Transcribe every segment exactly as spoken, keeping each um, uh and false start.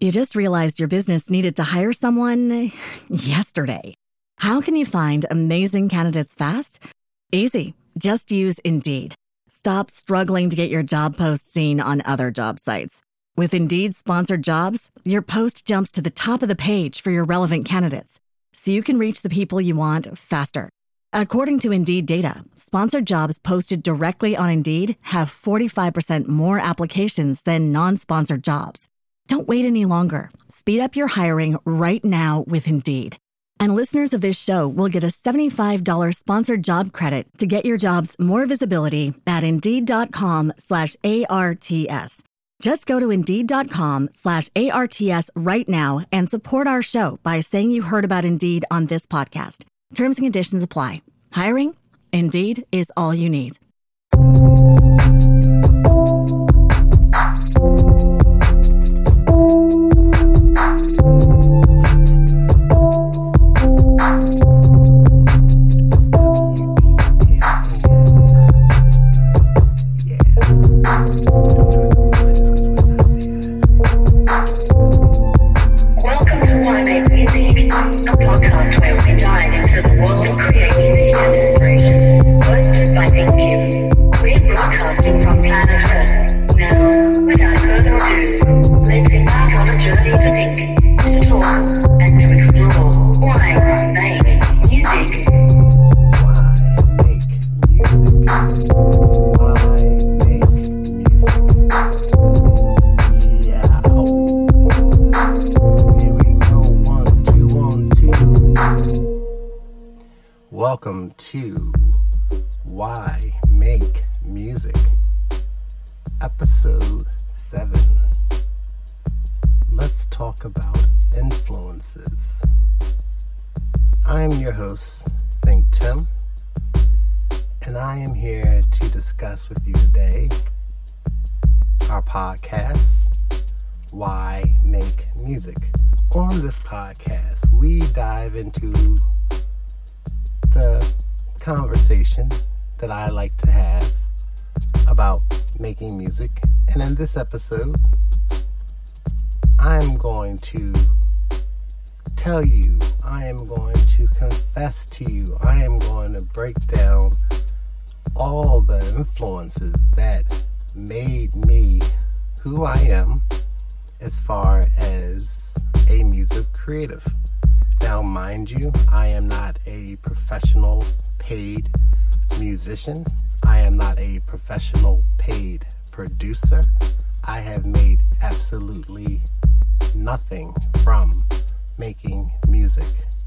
You just realized your business needed to hire someone yesterday. How can you find amazing candidates fast? Easy. Just use Indeed. Stop struggling to get your job post seen on other job sites. With Indeed sponsored jobs, your post jumps to the top of the page for your relevant candidates, so you can reach the people you want faster. According to Indeed data, sponsored jobs posted directly on Indeed have forty-five percent more applications than non-sponsored jobs. Don't wait any longer. Speed up your hiring right now with Indeed. And listeners of this show will get a seventy-five dollars sponsored job credit to get your jobs more visibility at Indeed.com slash ARTS. Just go to Indeed.com slash ARTS right now and support our show by saying you heard about Indeed on this podcast. Terms and conditions apply. Hiring? Indeed is all you need. Welcome to Why Make Music, episode seven. Let's talk about influences. I'm your host, Think Tim, and I am here to discuss with you today our podcast, Why Make Music. On this podcast, we dive into the conversation that I like to have about making music. And in this episode, I'm going to tell you, I am going to confess to you, I am going to break down all the influences that made me who I am as far as a music creative. Now, mind you, I am not a professional paid musician. I am not a professional paid producer. I have made absolutely nothing from making music.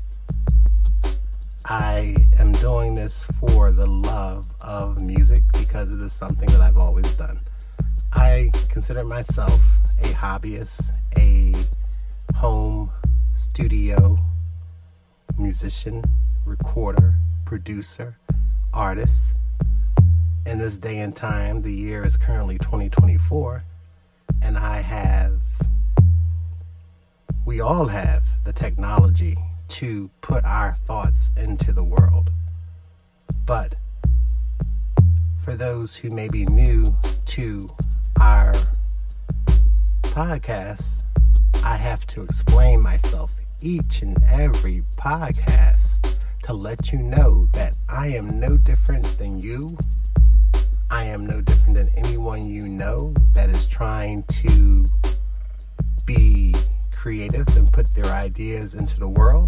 I am doing this for the love of music because it is something that I've always done. I consider myself a hobbyist, a home studio musician, recorder, producer, artist. In this day and time, the year is currently twenty twenty-four, and I have, we all have the technology to put our thoughts into the world. But for those who may be new to our podcast, I have to explain myself each and every podcast to let you know that I am no different than you. I am no different than anyone you know that is trying to be creative and put their ideas into the world.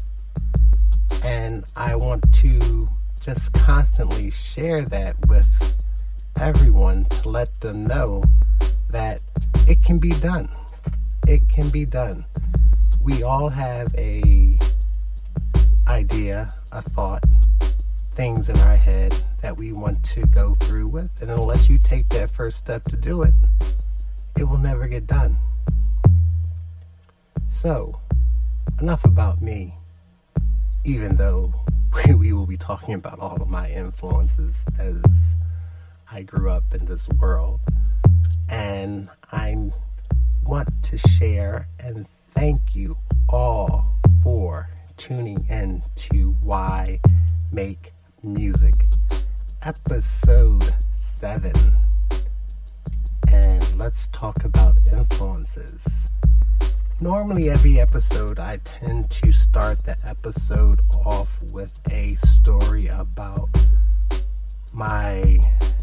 And I want to just constantly share that with everyone to let them know that it can be done. It can be done. We all have a idea, a thought, things in our head that we want to go through with. And unless you take that first step to do it, it will never get done. So, enough about me, even though we will be talking about all of my influences as I grew up in this world. And I want to share and thank you all for tuning in to Why Make Music, episode seven. And let's talk about influences. Normally every episode I tend to start the episode off with a story about my,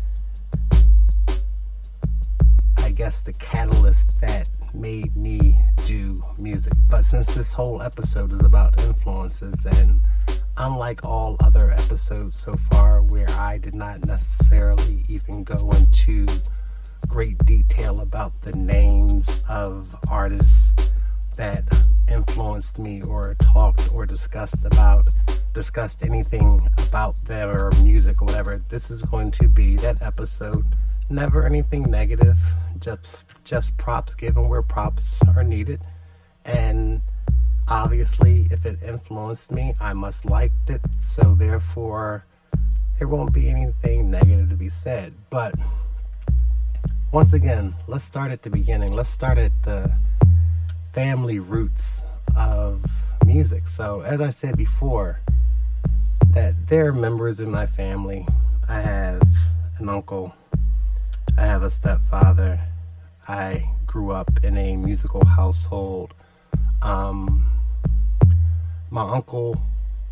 I guess, the catalyst that made me do music. But since this whole episode is about influences, and unlike all other episodes so far where I did not necessarily even go into great detail about the names of artists that influenced me or talked or discussed about discussed anything about their music or whatever, this is going to be that episode. Never anything negative, just just props given where props are needed. And obviously if it influenced me, I must liked it, so therefore there won't be anything negative to be said. But once again, let's start at the beginning. Let's start at the family roots of music. So as I said before, that there are members in my family. I have an uncle, I have a stepfather. I grew up in a musical household. Um, my uncle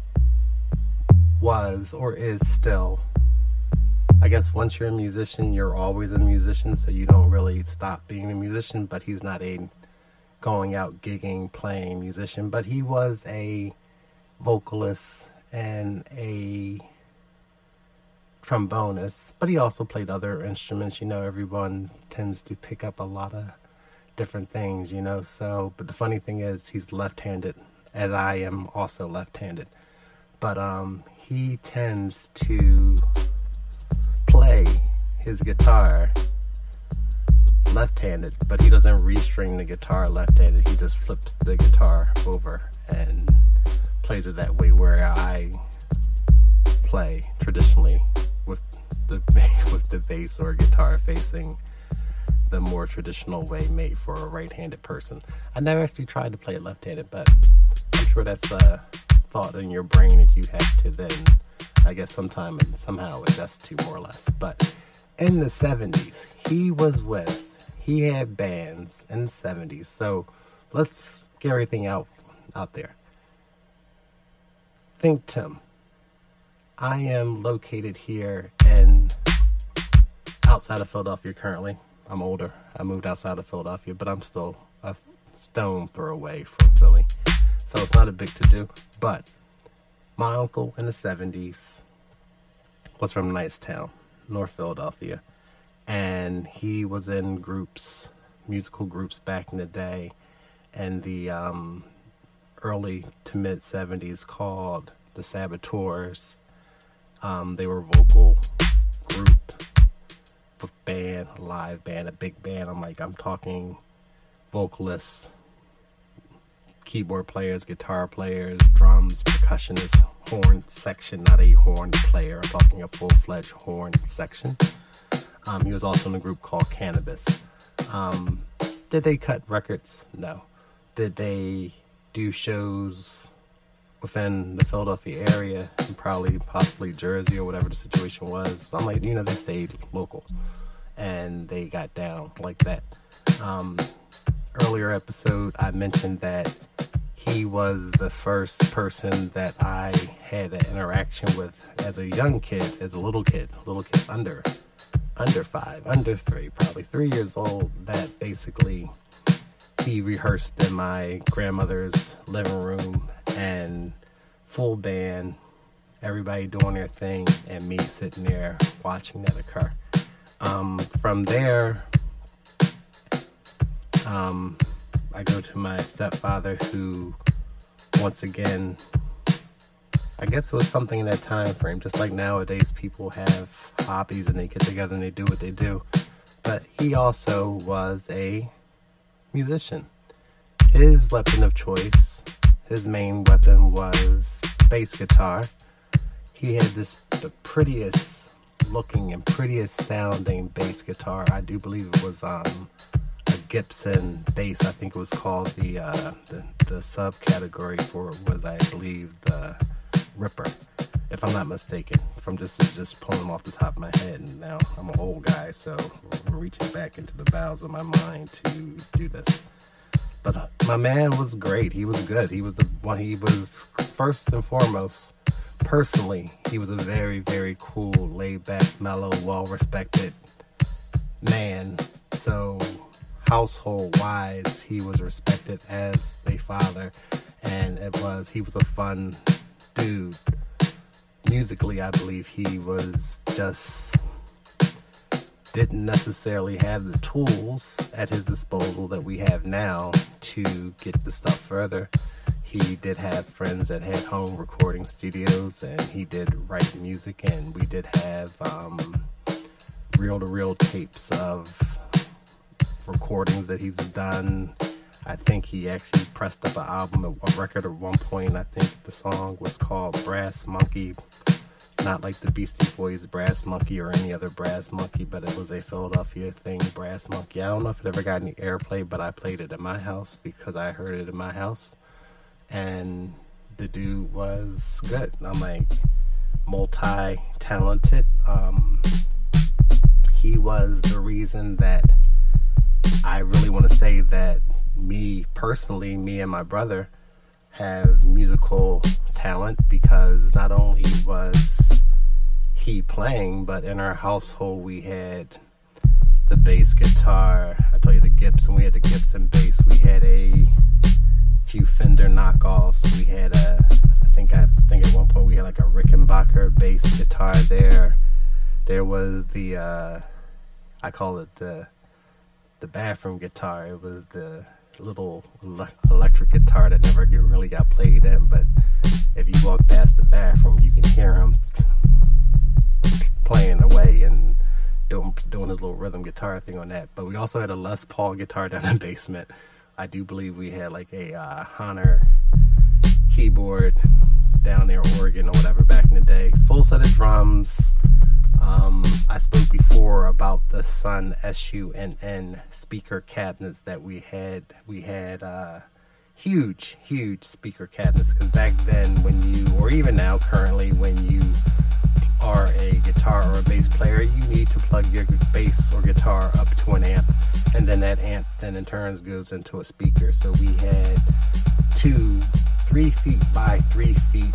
was or is still, I guess once you're a musician, you're always a musician, so you don't really stop being a musician, but he's not a going out gigging, playing musician, but he was a vocalist and a trombonist, but he also played other instruments. You know, everyone tends to pick up a lot of different things, you know, so, but the funny thing is he's left-handed, as I am also left-handed, but um, he tends to play his guitar left-handed, but he doesn't restring the guitar left-handed. He just flips the guitar over and plays it that way, where I play traditionally with the with the bass or guitar facing the more traditional way made for a right-handed person. I never actually tried to play it left-handed, but I'm sure that's a thought in your brain that you have to then, I guess, sometime and somehow adjust to, more or less. But in the seventies, he was with He had bands in the seventies, so let's get everything out out there. Think Tim. I am located here in outside of Philadelphia currently. I'm older. I moved outside of Philadelphia, but I'm still a stone throw away from Philly, so it's not a big to-do. But my uncle in the seventies was from Nicetown, North Philadelphia. And he was in groups, musical groups back in the day, in the um, early to mid seventies, called the Saboteurs. Um, they were a vocal group, a band, a live band, a big band. I'm like, I'm talking vocalists, keyboard players, guitar players, drums, percussionist, horn section, not a horn player. I'm talking a full-fledged horn section. Um, he was also in a group called Cannabis. Um, did they cut records? No. Did they do shows within the Philadelphia area and probably possibly Jersey or whatever the situation was? I'm like, you know, they stayed local and they got down like that. Um, earlier episode, I mentioned that he was the first person that I had an interaction with as a young kid, as a little kid, little kid under under five, under three, probably three years old, that basically he rehearsed in my grandmother's living room, and full band, everybody doing their thing, and me sitting there watching that occur. Um, from there, um, I go to my stepfather, who, once again, I guess it was something in that time frame, just like nowadays people have hobbies and they get together and they do what they do. But he also was a musician. His weapon of choice, his main weapon was bass guitar. He had this the prettiest looking and prettiest sounding bass guitar. I do believe it was um, a Gibson bass. I think it was called the uh, the, the subcategory for it was, I believe, the Ripper, if I'm not mistaken. From just just pulling them off the top of my head, and now I'm an old guy, so I'm reaching back into the bowels of my mind to do this. But uh, my man was great. He was good. He was the one. He was first and foremost, personally, he was a very, very cool, laid back, mellow, well respected man. So household wise, he was respected as a father, and it was he was a fun dude. Musically, I believe he was just didn't necessarily have the tools at his disposal that we have now to get the stuff further. He did have friends that had home recording studios, and he did write music, and we did have um, reel-to-reel tapes of recordings that he's done. I think he actually pressed up an album, a record at one point. I think the song was called Brass Monkey. Not like the Beastie Boys Brass Monkey or any other Brass Monkey, but it was a Philadelphia thing, Brass Monkey. I don't know if it ever got any airplay, but I played it in my house because I heard it in my house. And the dude was good. I'm like multi-talented. Um, he was the reason that I really want to say that me personally, me and my brother have musical talent, because not only was he playing, but in our household we had the bass guitar. I told you the Gibson, we had the Gibson bass. We had a few Fender knockoffs. We had a, I think I think at one point we had like a Rickenbacker bass guitar there. There was the, uh, I call it the the bathroom guitar. It was the little ele- electric guitar that never get, really got played in, but if you walk past the bathroom, you can hear him playing away and doing doing his little rhythm guitar thing on that. But we also had a Les Paul guitar down in the basement. I do believe we had like a uh, Honor keyboard down there, organ or whatever back in the day. Full set of drums. Um, I spoke before about the Sunn S U N N speaker cabinets that we had. We had uh, huge, huge speaker cabinets, because back then when you, or even now currently, when you are a guitar or a bass player, you need to plug your bass or guitar up to an amp, and then that amp then in turns goes into a speaker. So we had two three feet by three feet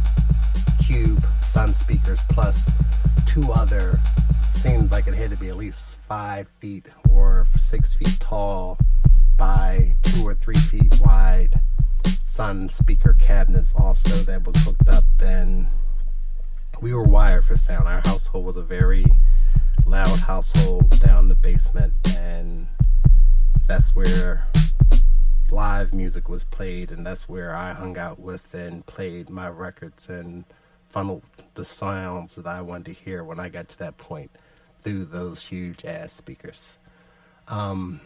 cube Sunn speakers, plus two other, seemed like it had to be at least five feet or six feet tall by two or three feet wide Sunn speaker cabinets also that was hooked up, and we were wired for sound. Our household was a very loud household down in the basement, and that's where live music was played, and that's where I hung out with and played my records and funneled the sounds that I wanted to hear when I got to that point through those huge ass speakers. Um,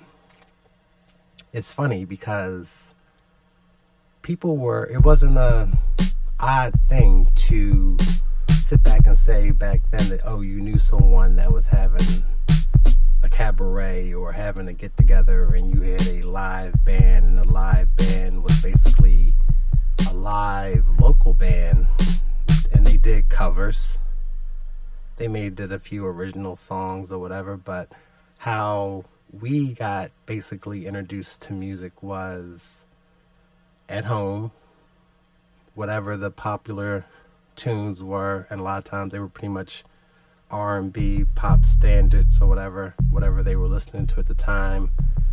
it's funny because people were, it wasn't a odd thing to sit back and say back then that, oh, you knew someone that was having a cabaret or having a get together and you had a live band, and the live band was basically a live local band, and they did covers. They may did a few original songs or whatever, but how we got basically introduced to music was at home, whatever the popular tunes were, and a lot of times they were pretty much R and B, pop standards, or whatever, whatever they were listening to at the time.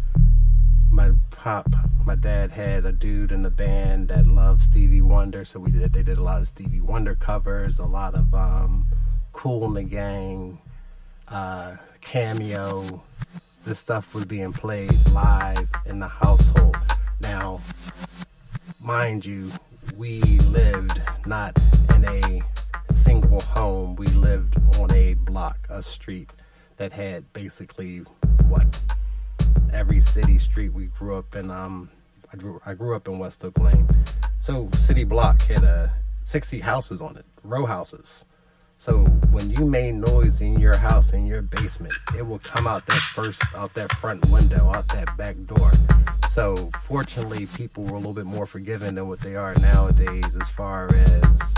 My pop, my dad had a dude in the band that loved Stevie Wonder, so we did. They did a lot of Stevie Wonder covers, a lot of um, Kool and the Gang, uh, Cameo. This stuff was being played live in the household. Now, mind you, we lived not in a single home. We lived on a block, a street that had basically what every city street. We grew up in. Um, I grew I grew up in West Oak Lane, so city block had a sixty houses on it, row houses. So when you made noise in your house, in your basement, it will come out that first, out that front window, out that back door. So fortunately, people were a little bit more forgiving than what they are nowadays as far as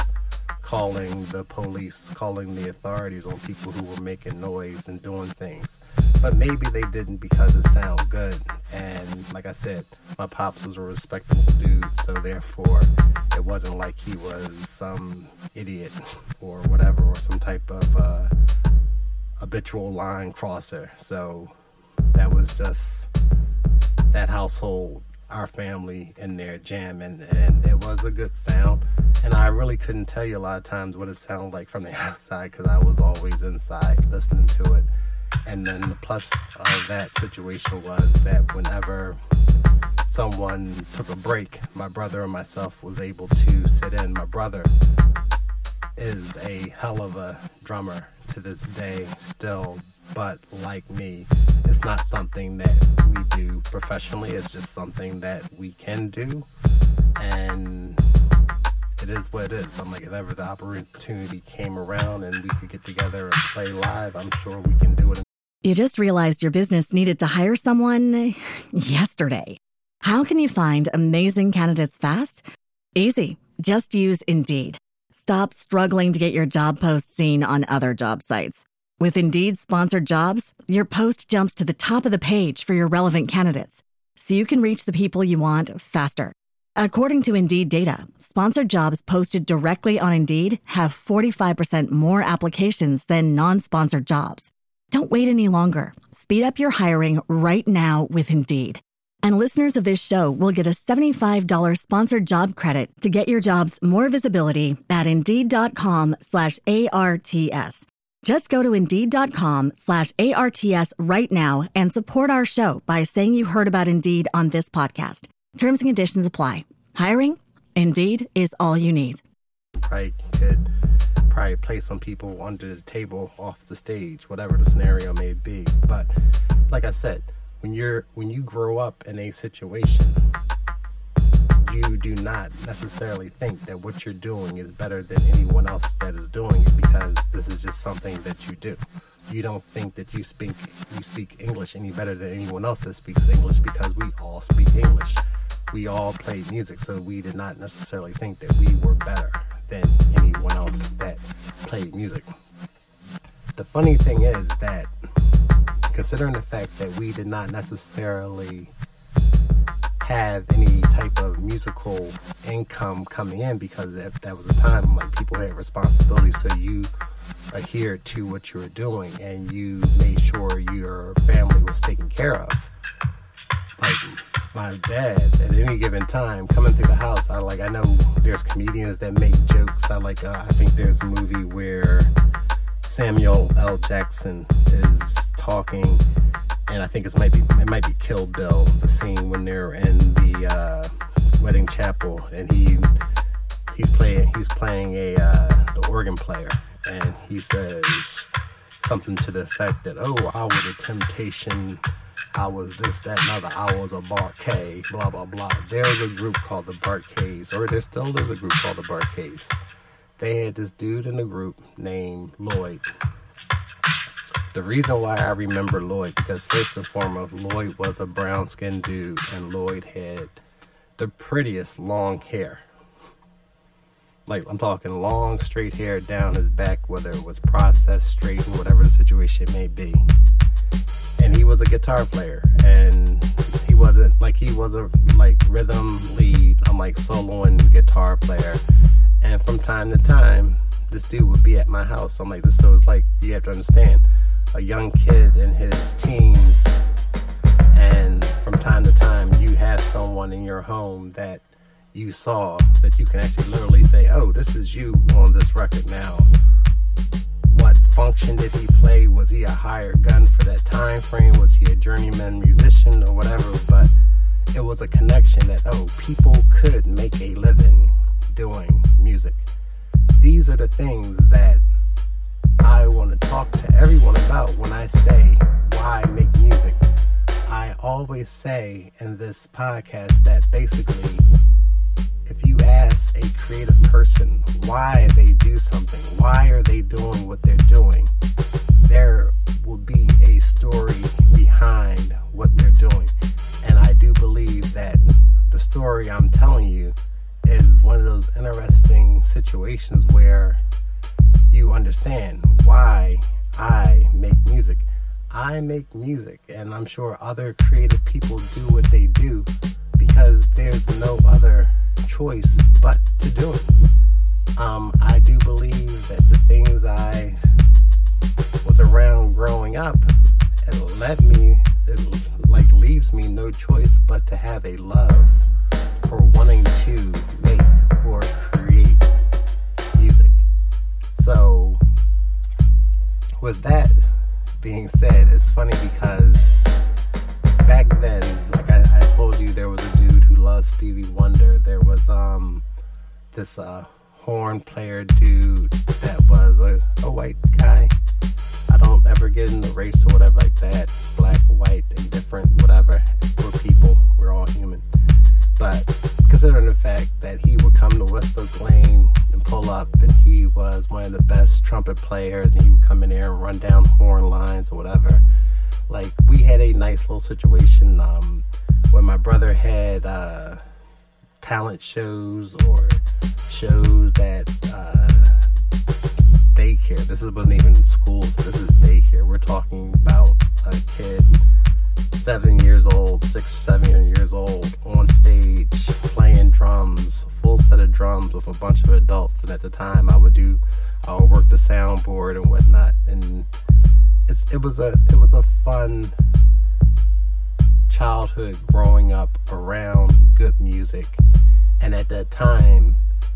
calling the police, calling the authorities on people who were making noise and doing things. but maybe they didn't because it sounded good. And like I said, my pops was a respectable dude, so therefore it wasn't like he was some idiot or whatever, or some type of uh, habitual line crosser. So that was just that household, our family in there jamming, and it was a good sound. And I really couldn't tell you a lot of times what it sounded like from the outside, because I was always inside listening to it. And then the plus of that situation was that whenever someone took a break, my brother and myself was able to sit in. My brother is a hell of a drummer to this day still, but like me, it's not something that we do professionally. It's just something that we can do, and it is what it is. I'm like, if ever the opportunity came around and we could get together and play live, I'm sure we can do it. You just realized your business needed to hire someone yesterday. How can you find amazing candidates fast? Easy. Just use Indeed. Stop struggling to get your job post seen on other job sites. With Indeed sponsored jobs, your post jumps to the top of the page for your relevant candidates, so you can reach the people you want faster. According to Indeed data, sponsored jobs posted directly on Indeed have forty-five percent more applications than non-sponsored jobs. Don't wait any longer. Speed up your hiring right now with Indeed. And listeners of this show will get a seventy-five dollars sponsored job credit to get your jobs more visibility at Indeed.com slash ARTS. Just go to Indeed.com slash ARTS right now and support our show by saying you heard about Indeed on this podcast. Terms and conditions apply. Hiring? Indeed is all you need. Probably could probably play some people under the table off the stage, whatever the scenario may be. But like I said, when you're when you grow up in a situation, you do not necessarily think that what you're doing is better than anyone else that is doing it, because this is just something that you do. You don't think that you speak you speak English any better than anyone else that speaks English, because we all speak English. We all play music, so we did not necessarily think that we were better than anyone else that played music. The funny thing is that, considering the fact that we did not necessarily have any type of musical income coming in, because that, that was a time like people had responsibilities, so you adhered to what you were doing and you made sure your family was taken care of. Like my dad, at any given time, coming through the house, I like I know there's comedians that make jokes. I like uh, I think there's a movie where Samuel L. Jackson is talking, and I think it might be it might be Kill Bill, the scene when they're in the uh, wedding chapel, and he he's playing he's playing a uh, the organ player, and he says something to the effect that, oh, I was a temptation, I was this, that, and other, I was a Bar-Kays, blah, blah, blah. There's a group called the Bar-Kays, or there still is a group called the Bar-Kays. They had this dude in the group named Lloyd. The reason why I remember Lloyd, because first and foremost, Lloyd was a brown-skinned dude, and Lloyd had the prettiest long hair. Like, I'm talking long, straight hair down his back, whether it was processed, straight, or whatever the situation may be. And he was a guitar player, and he wasn't, like, he was a, like, rhythm lead, I'm like, soloing guitar player. And from time to time, this dude would be at my house. I'm like, this, so it's like, you have to understand, a young kid in his teens, and from time to time, you have someone in your home that you saw that you can actually literally say, oh, this is you on this record now. What function did he play? Was he a hired gun for that time frame? Was he a journeyman musician or whatever? But it was a connection that, oh, people could make a living doing music. These are the things that I want to talk to everyone about when I say why make music. I always say in this podcast that basically, if you ask a creative person why they do something, why are they doing what they're doing, there will be a story behind what they're doing. And I do believe that the story I'm telling you is one of those interesting situations where you understand why I make music. I make music, and I'm sure other creative people do what they do because there's no other choice but to do it. Um, I do believe that the things I was around growing up, it led me, it like leaves me no choice but to have a love for wanting to make or create music. So with that being said, it's funny because back then, like I, I told you, there was a dude who loved Stevie Wonder. There was um this uh horn player dude that was a, a white guy. I don't ever get into race or whatever like that. Black, white, indifferent, whatever. We're people. We're all human. But considering the fact that he would come to Westbrook Lane and pull up, and he was one of the best trumpet players, and he would come in there and run down horn lines or whatever. Like, we had a nice little situation um, when my brother had uh, talent shows or shows at uh, daycare. This wasn't even school, this is daycare. We're talking about a kid seven years old, six, seven years old, on stage playing drums, full set of drums with a bunch of adults. And at the time, I would do, I would work the soundboard and whatnot. And it's, it was a, it was a fun childhood growing up around good music. And at that time,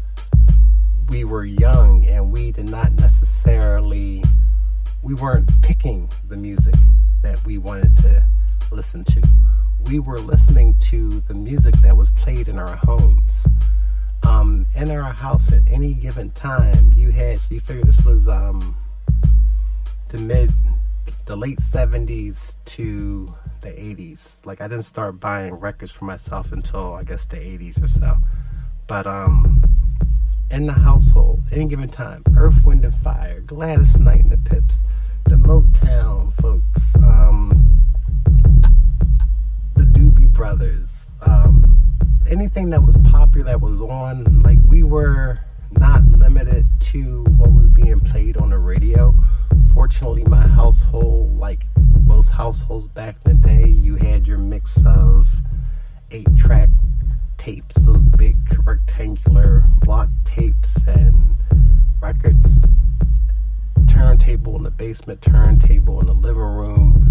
we were young and we did not necessarily, we weren't picking the music that we wanted to listen to. We were listening to the music that was played in our homes. Um, in our house at any given time, you had, so you figure this was um, the mid, the late seventies to the eighties. Like, I didn't start buying records for myself until, I guess, the eighties or so. But um, in the household, any given time, Earth, Wind and Fire, Gladys Knight and the Pips, the Motown folks, um, the Doobie Brothers, um, anything that was popular that was on, like, we were not limited to what was being played on the radio. Fortunately, my household, like most households back in the day, you had your mix of eight-track tapes, those big rectangular block tapes, and records, turntable in the basement, turntable in the living room.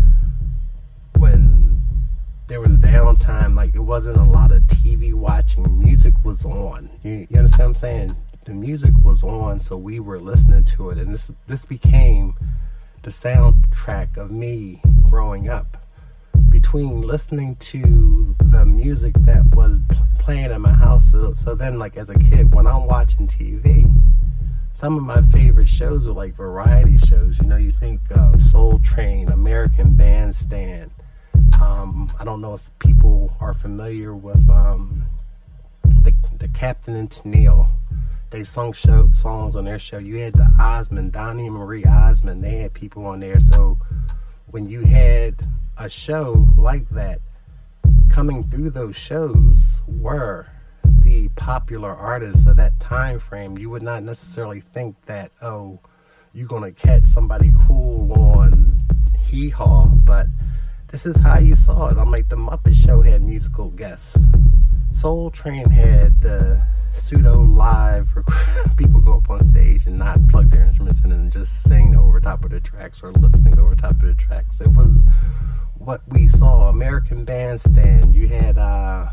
When there was downtime, like, it wasn't a lot of T V watching, music was on. You, you understand what I'm saying? The music was on, so we were listening to it, and this this became the soundtrack of me growing up. Between listening to the music that was playing in my house, so, so then, like, as a kid, when I'm watching T V, some of my favorite shows were like variety shows. You know, you think of Soul Train, American Bandstand. Um, I don't know if people are familiar with um, the, the Captain and Tennille. They sung show, songs on their show. You had the Osmond, Donnie and Marie Osmond. They had people on there. So when you had a show like that, coming through those shows were the popular artists of that time frame. You would not necessarily think that, oh, you're going to catch somebody cool on Hee Haw, but this is how you saw it. I'm like, the Muppet Show had musical guests. Soul Train had the pseudo live people go up on stage and not plug their instruments in and just sing over top of the tracks or lip sync over top of the tracks. It was what we saw. American Bandstand. You had uh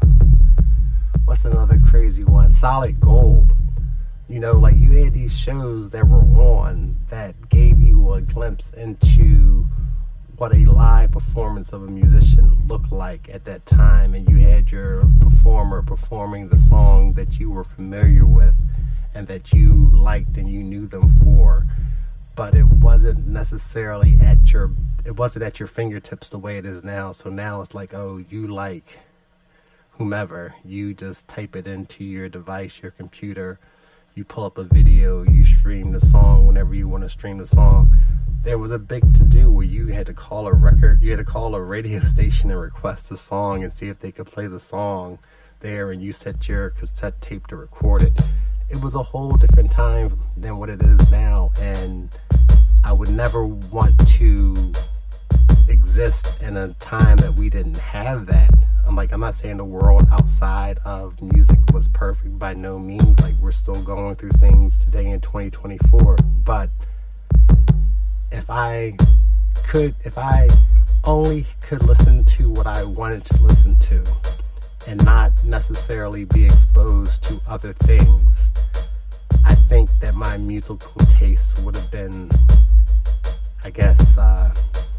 what's another crazy one? Solid Gold. You know, like, you had these shows that were on that gave you a glimpse into what a live performance of a musician looked like at that time, and you had your performer performing the song that you were familiar with and that you liked and you knew them for, but it wasn't necessarily at your it wasn't at your fingertips the way it is now. So now it's like, oh, you like whomever, you just type it into your device, your computer, you pull up a video, you stream the song whenever you want to stream the song. There was a big to-do where you had to call a record, you had to call a radio station and request a song and see if they could play the song there, and you set your cassette tape to record it. It was a whole different time than what it is now, and I would never want to exist in a time that we didn't have that. I'm like, I'm not saying the world outside of music was perfect, by no means. Like, we're still going through things today in twenty twenty-four. But if I could, if I only could listen to what I wanted to listen to and not necessarily be exposed to other things, I think that my musical taste would have been, I guess, uh,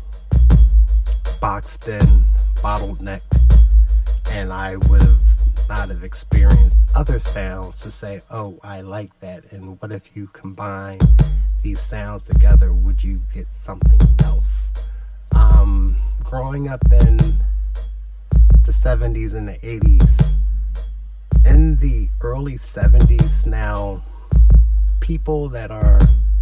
boxed in, bottlenecked, and I would have not have experienced other sounds to say, oh, I like that, and what if you combine these sounds together, would you get something else? Um, growing up in the seventies and the eighties, in the early seventies now, people that are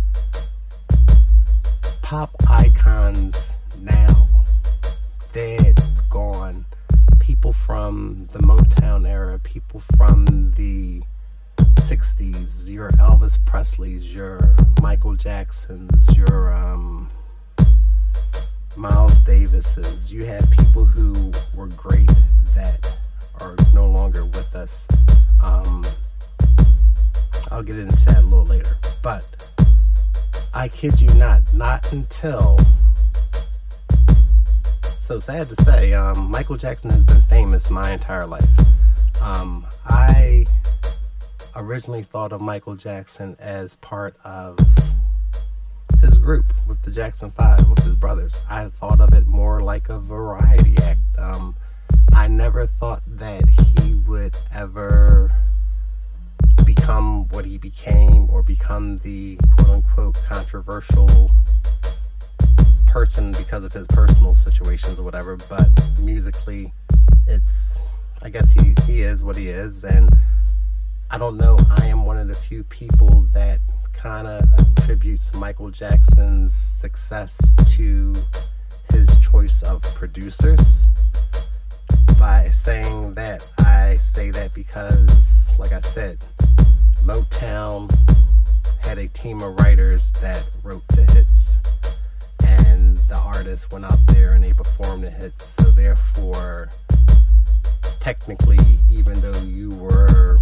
pop icons now, dead, gone, people from the Motown era, people from the sixties, your Elvis Presleys, your Michael Jacksons, your um, Miles Davises. You had people who were great that are no longer with us. Um, I'll get into that a little later. But I kid you not, not until... So sad to say, um, Michael Jackson has been famous my entire life. Um, I originally thought of Michael Jackson as part of his group with the Jackson Five, with his brothers. I thought of it more like a variety act. Um, I never thought that he would ever become what he became or become the quote-unquote controversial person because of his personal situations or whatever, but musically, it's, I guess he, he is what he is, and I don't know, I am one of the few people that kind of attributes Michael Jackson's success to his choice of producers. By saying that, I say that because, like I said, Motown had a team of writers that wrote the hits, and the artists went out there and they performed the hits. So therefore, technically, even though you were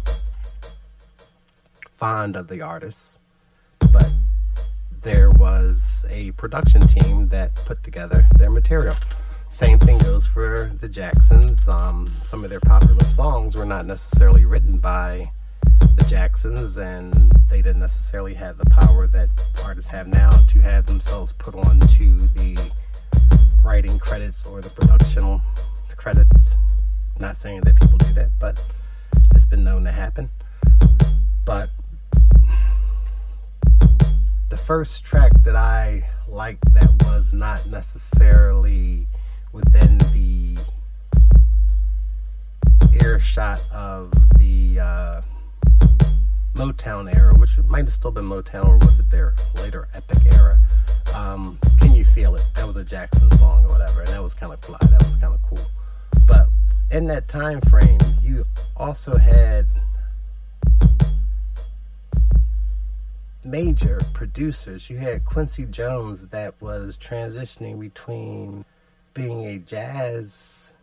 fond of the artists, but there was a production team that put together their material. Same thing goes for the Jacksons. Um, some of their popular songs were not necessarily written by the Jacksons, and they didn't necessarily have the power that artists have now to have themselves put on to the writing credits or the production credits. Not saying that people do that, but it's been known to happen. But the first track that I liked that was not necessarily within the earshot of the uh, Motown era, which might have still been Motown, or was it their later Epic era? Um, Can You Feel It? That was a Jackson song or whatever, and that was kind of fly. That was kind of cool. But in that time frame, you also had major producers. You had Quincy Jones that was transitioning between being a jazz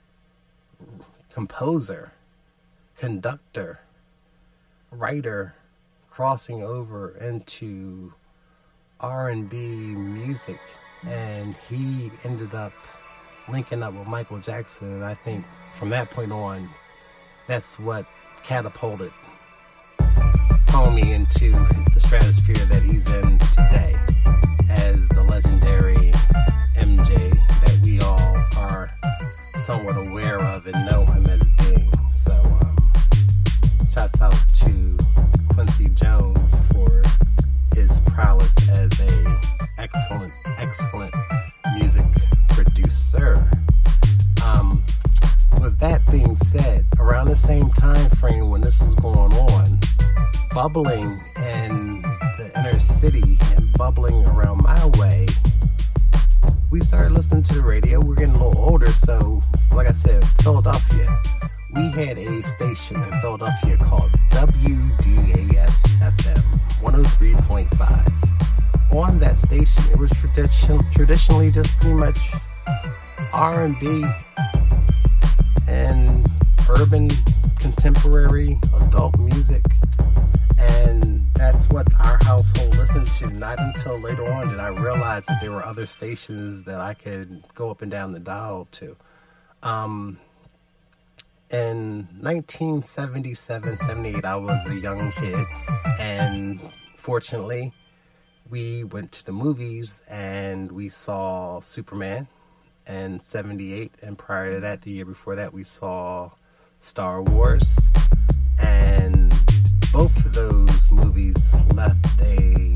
composer, conductor, writer, crossing over into R and B music, and he ended up linking up with Michael Jackson, and I think from that point on, that's what catapulted Homie into the stratosphere that he's in today as the legendary M J that we all are somewhat aware of and know him as being. So, um, shouts out to Quincy Jones for his prowess as a excellent, excellent music producer. Um, with that being said, around the same time frame when this was going on, bubbling in the inner city and bubbling around my way, we started listening to the radio. We're getting a little older, so like I said, Philadelphia, we had a station in Philadelphia called W D A S F M one oh three point five, on that station, it was tradition, traditionally just pretty much R and B and urban contemporary adult music. And that's what our household listened to. Not until later on did I realize that there were other stations that I could go up and down the dial to. Um, in nineteen seventy-seven, seventy-eight, I was a young kid, and fortunately, we went to the movies and we saw Superman in seventy-eight, and prior to that, the year before that, we saw Star Wars, and both of those movies left a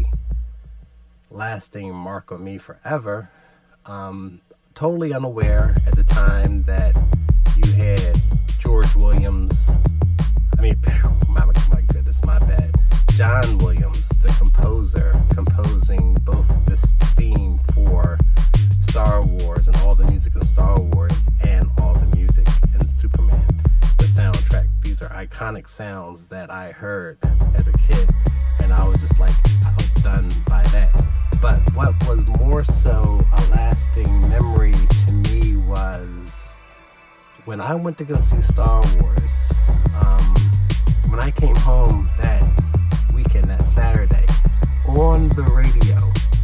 lasting mark on me forever. Um, totally unaware at the time that you had George Williams, I mean, my, my goodness, my bad, John Williams, the composer, composing both this theme for Star Wars and all the music in Star Wars and all the music in Superman, the soundtrack. These are iconic sounds that I heard as a kid, and I was just like outdone by that. But what was more so a lasting memory to me was when I went to go see Star Wars. Um, when I came home that weekend, that Saturday, on the radio,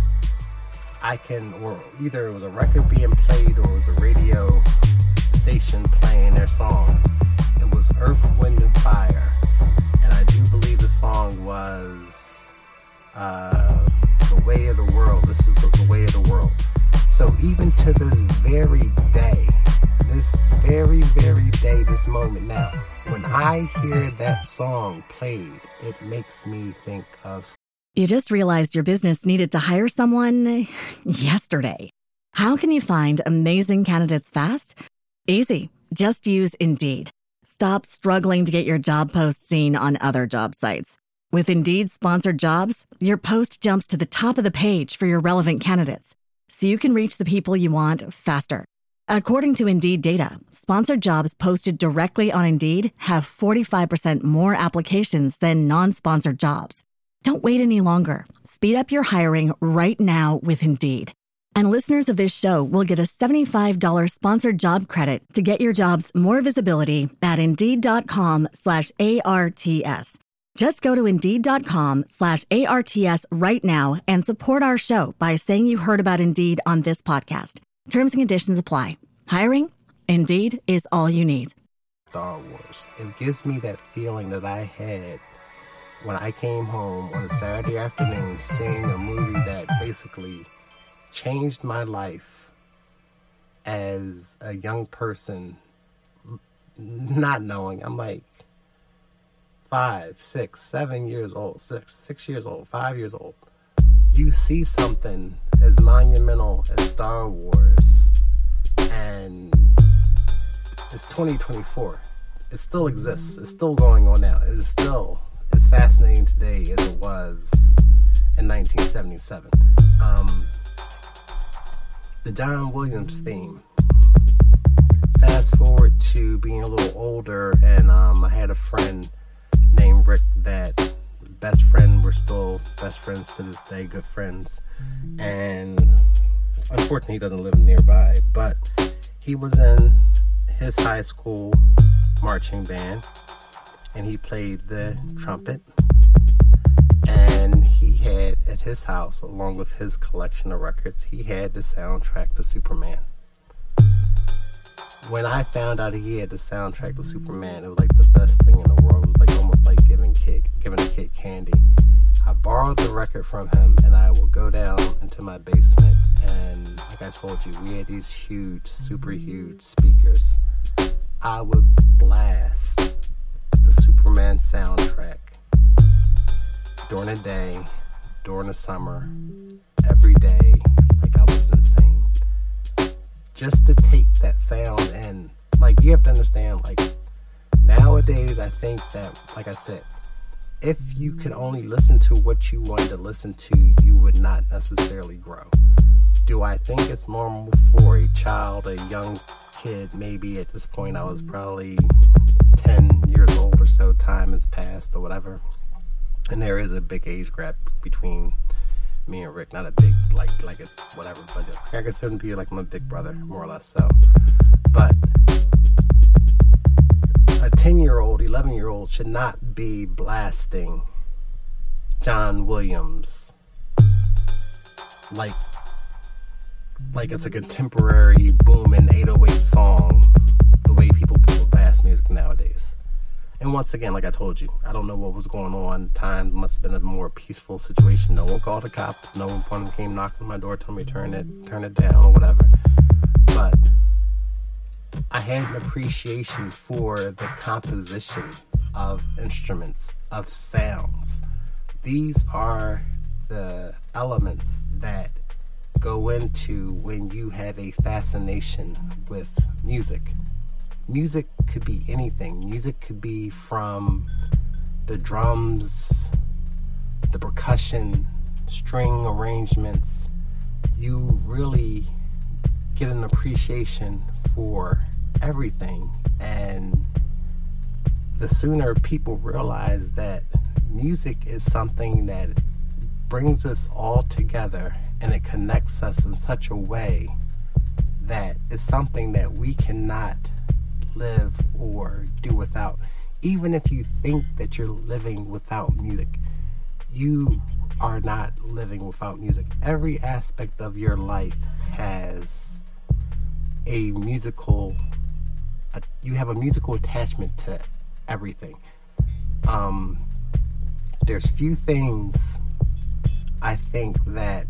I can, or either it was a record being played or it was a radio station playing their song. It was Earth, Wind, and Fire, and I do believe the song was uh, The Way of the World. This is the Way of the World. So even to this very day, this very, very day, this moment now, when I hear that song played, it makes me think of... You just realized your business needed to hire someone yesterday. How can you find amazing candidates fast? Easy. Just use Indeed. Stop struggling to get your job post seen on other job sites. With Indeed sponsored jobs, your post jumps to the top of the page for your relevant candidates, so you can reach the people you want faster. According to Indeed data, sponsored jobs posted directly on Indeed have forty-five percent more applications than non-sponsored jobs. Don't wait any longer. Speed up your hiring right now with Indeed. And listeners of this show will get a seventy-five dollars sponsored job credit to get your jobs more visibility at Indeed.com slash ARTS. Just go to Indeed.com slash ARTS right now and support our show by saying you heard about Indeed on this podcast. Terms and conditions apply. Hiring? Indeed is all you need. Star Wars. It gives me that feeling that I had when I came home on a Saturday afternoon seeing a movie that basically changed my life as a young person, not knowing. I'm like five, six, seven years old, six, six years old, five years old. You see something as monumental as Star Wars, and it's twenty twenty-four. It still exists. It's still going on now. It is still as fascinating today as it was in nineteen seventy-seven. Um, the John Williams theme. Fast forward to being a little older, and um, I had a friend named Rick that best friend. We're still best friends to this day, good friends. And unfortunately, he doesn't live nearby, but he was in his high school marching band, and he played the trumpet. And he had at his house, along with his collection of records, he had the soundtrack to Superman. When I found out he had the soundtrack to Superman, it was like the best thing in the world. It was like almost like giving kid, giving a kid candy. I borrowed the record from him, and I would go down into my basement, and like I told you, we had these huge, super huge speakers. I would blast the Superman soundtrack during the day, during the summer, every day, like I was insane. Just to take that sound in, like, you have to understand, like, nowadays I think that, like I said, if you could only listen to what you wanted to listen to, you would not necessarily grow. Do I think it's normal for a child, a young kid, maybe at this point I was probably ten years old or so, time has passed or whatever, and there is a big age gap between me and Rick. Not a big, like, like it's whatever, but I consider him to be like my big brother, more or less. So, but a ten-year-old, eleven-year-old should not be blasting John Williams like, like it's a contemporary booming eight oh eight song, the way people blast music nowadays. And once again, like I told you, I don't know what was going on. Time must have been a more peaceful situation. No one called the cops. No one came knocking on my door, telling me to turn it, turn it down or whatever. But I had an appreciation for the composition of instruments, of sounds. These are the elements that go into when you have a fascination with music. Music could be anything. Music could be from the drums, the percussion, string arrangements. You really get an appreciation for everything. And the sooner people realize that music is something that brings us all together and it connects us in such a way that it's something that we cannot live or do without. Even if you think that you're living without music, you are not living without music. Every aspect of your life has a musical uh, you have a musical attachment to everything. Um, there's few things I think that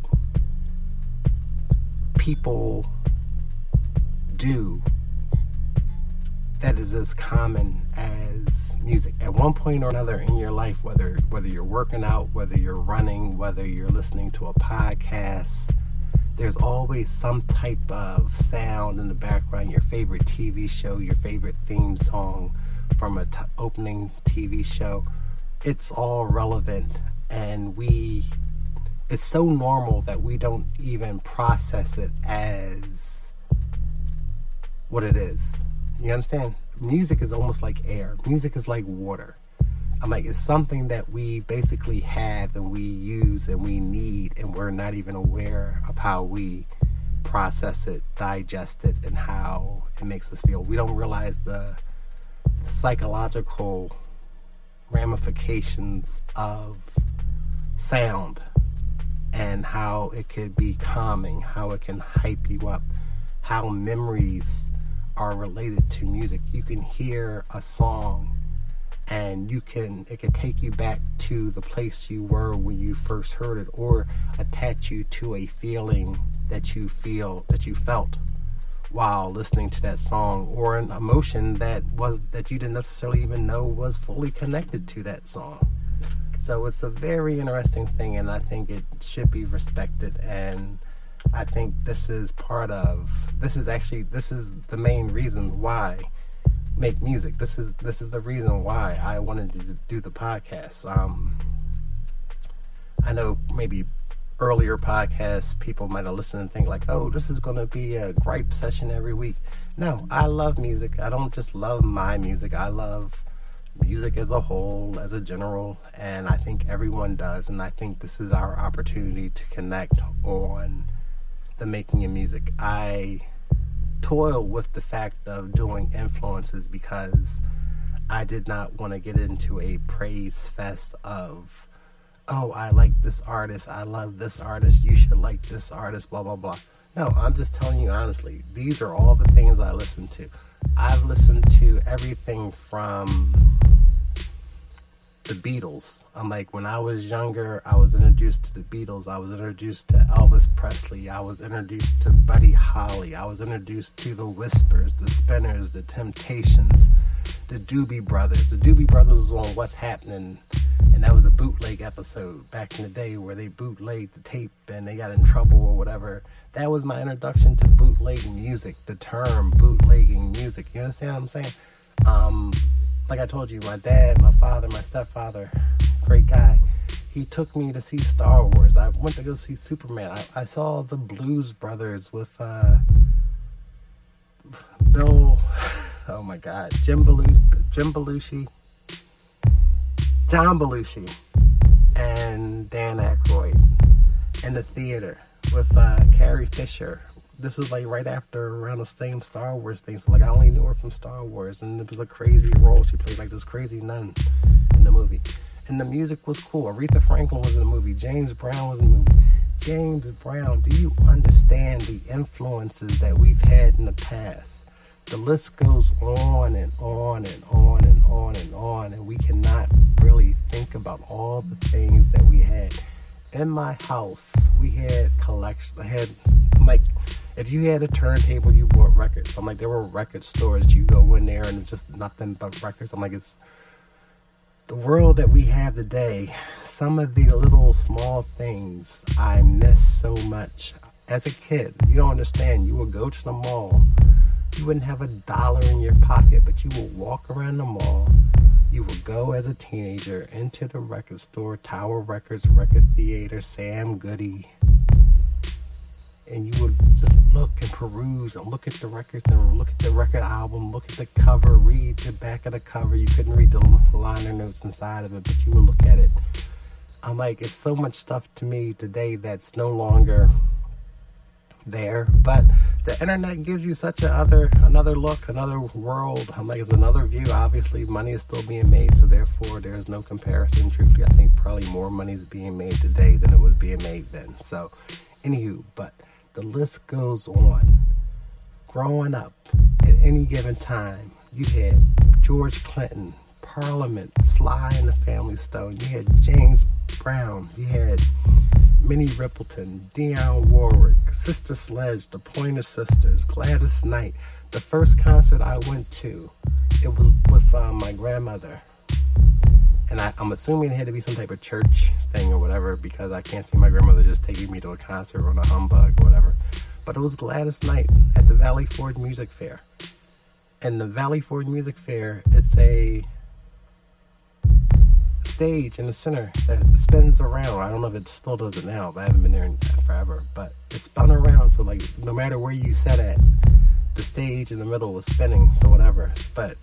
people do that is as common as music. At one point or another in your life, whether whether you're working out, whether you're running, whether you're listening to a podcast, there's always some type of sound in the background, your favorite T V show, your favorite theme song from an t- opening T V show. It's all relevant, and we it's so normal that we don't even process it as what it is. You understand? Music is almost like air. Music is like water. I'm like, it's something that we basically have and we use and we need, and we're not even aware of how we process it, digest it, and how it makes us feel. We don't realize the psychological ramifications of sound and how it could be calming, how it can hype you up, how memories are related to music. You can hear a song and you can it can take you back to the place you were when you first heard it, or attach you to a feeling that you feel that you felt while listening to that song, or an emotion that was that you didn't necessarily even know was fully connected to that song. So it's a very interesting thing, and I think it should be respected. And I think this is part of this is actually this is the main reason why make music. This is this is the reason why I wanted to do the podcast. Um, I know maybe earlier podcasts people might have listened and think like, oh, this is going to be a gripe session every week. No, I love music. I don't just love my music. I love music as a whole, as a general, and I think everyone does. And I think this is our opportunity to connect on the making of music. I toil with the fact of doing influences because I did not want to get into a praise fest of, oh, I like this artist, I love this artist, you should like this artist, blah, blah, blah. No, I'm just telling you honestly, these are all the things I listen to. I've listened to everything from the Beatles. I'm like, when I was younger, I was introduced to the Beatles. I was introduced to Elvis Presley. I was introduced to Buddy Holly. I was introduced to the Whispers, the Spinners, the Temptations, the Doobie Brothers. The Doobie Brothers was on What's Happening, and that was a bootleg episode back in the day where they bootlegged the tape and they got in trouble or whatever. That was my introduction to bootleg music, the term bootlegging music. You understand what I'm saying? Um... Like I told you, my dad, my father, my stepfather, great guy, he took me to see Star Wars. I went to go see Superman. I, I saw the Blues Brothers with uh, Bill, oh my God, Jim Belushi, Jim Belushi, John Belushi, and Dan Aykroyd. in the theater with uh, Carrie Fisher. This was like right after around the same Star Wars thing. So like I only knew her from Star Wars, and it was a crazy role. She played like this crazy nun in the movie. And the music was cool. Aretha Franklin was in the movie. James Brown was in the movie. James Brown, do you understand the influences that we've had in the past? The list goes on and on and on and on and on, and we cannot really think about all the things that we had. In my house, we had collections. I had, like, if you had a turntable, you bought records. I'm like, there were record stores. You go in there and it's just nothing but records. I'm like, it's the world that we have today. Some of the little small things I miss so much. As a kid, you don't understand. You would go to the mall. You wouldn't have a dollar in your pocket, but you would walk around the mall. You would go as a teenager into the record store, Tower Records, Record Theater, Sam Goody, and you would just look and peruse and look at the records and look at the record album, look at the cover, read the back of the cover. You couldn't read the liner notes inside of it, but you would look at it. I'm like, it's so much stuff to me today that's no longer there, but the internet gives you such a other another look, another world. I'm like, it's another view. Obviously money is still being made, so therefore there's no comparison. Truthfully, I think probably more money is being made today than it was being made then. So anywho, but the list goes on. Growing up at any given time, you had George Clinton, Parliament, Sly and the Family Stone, you had James Brown, you had Minnie Riperton, Dionne Warwick, Sister Sledge, the Pointer Sisters, Gladys Knight. The first concert I went to, it was with uh, my grandmother. And I, I'm assuming it had to be some type of church thing or whatever, because I can't see my grandmother just taking me to a concert on a humbug or whatever. But it was Gladys Knight at the Valley Forge Music Fair. And the Valley Forge Music Fair, it's a stage in the center that spins around. I don't know if it still does it now, but I haven't been there in forever. But it spun around, so like no matter where you sat at, the stage in the middle was spinning, so whatever. But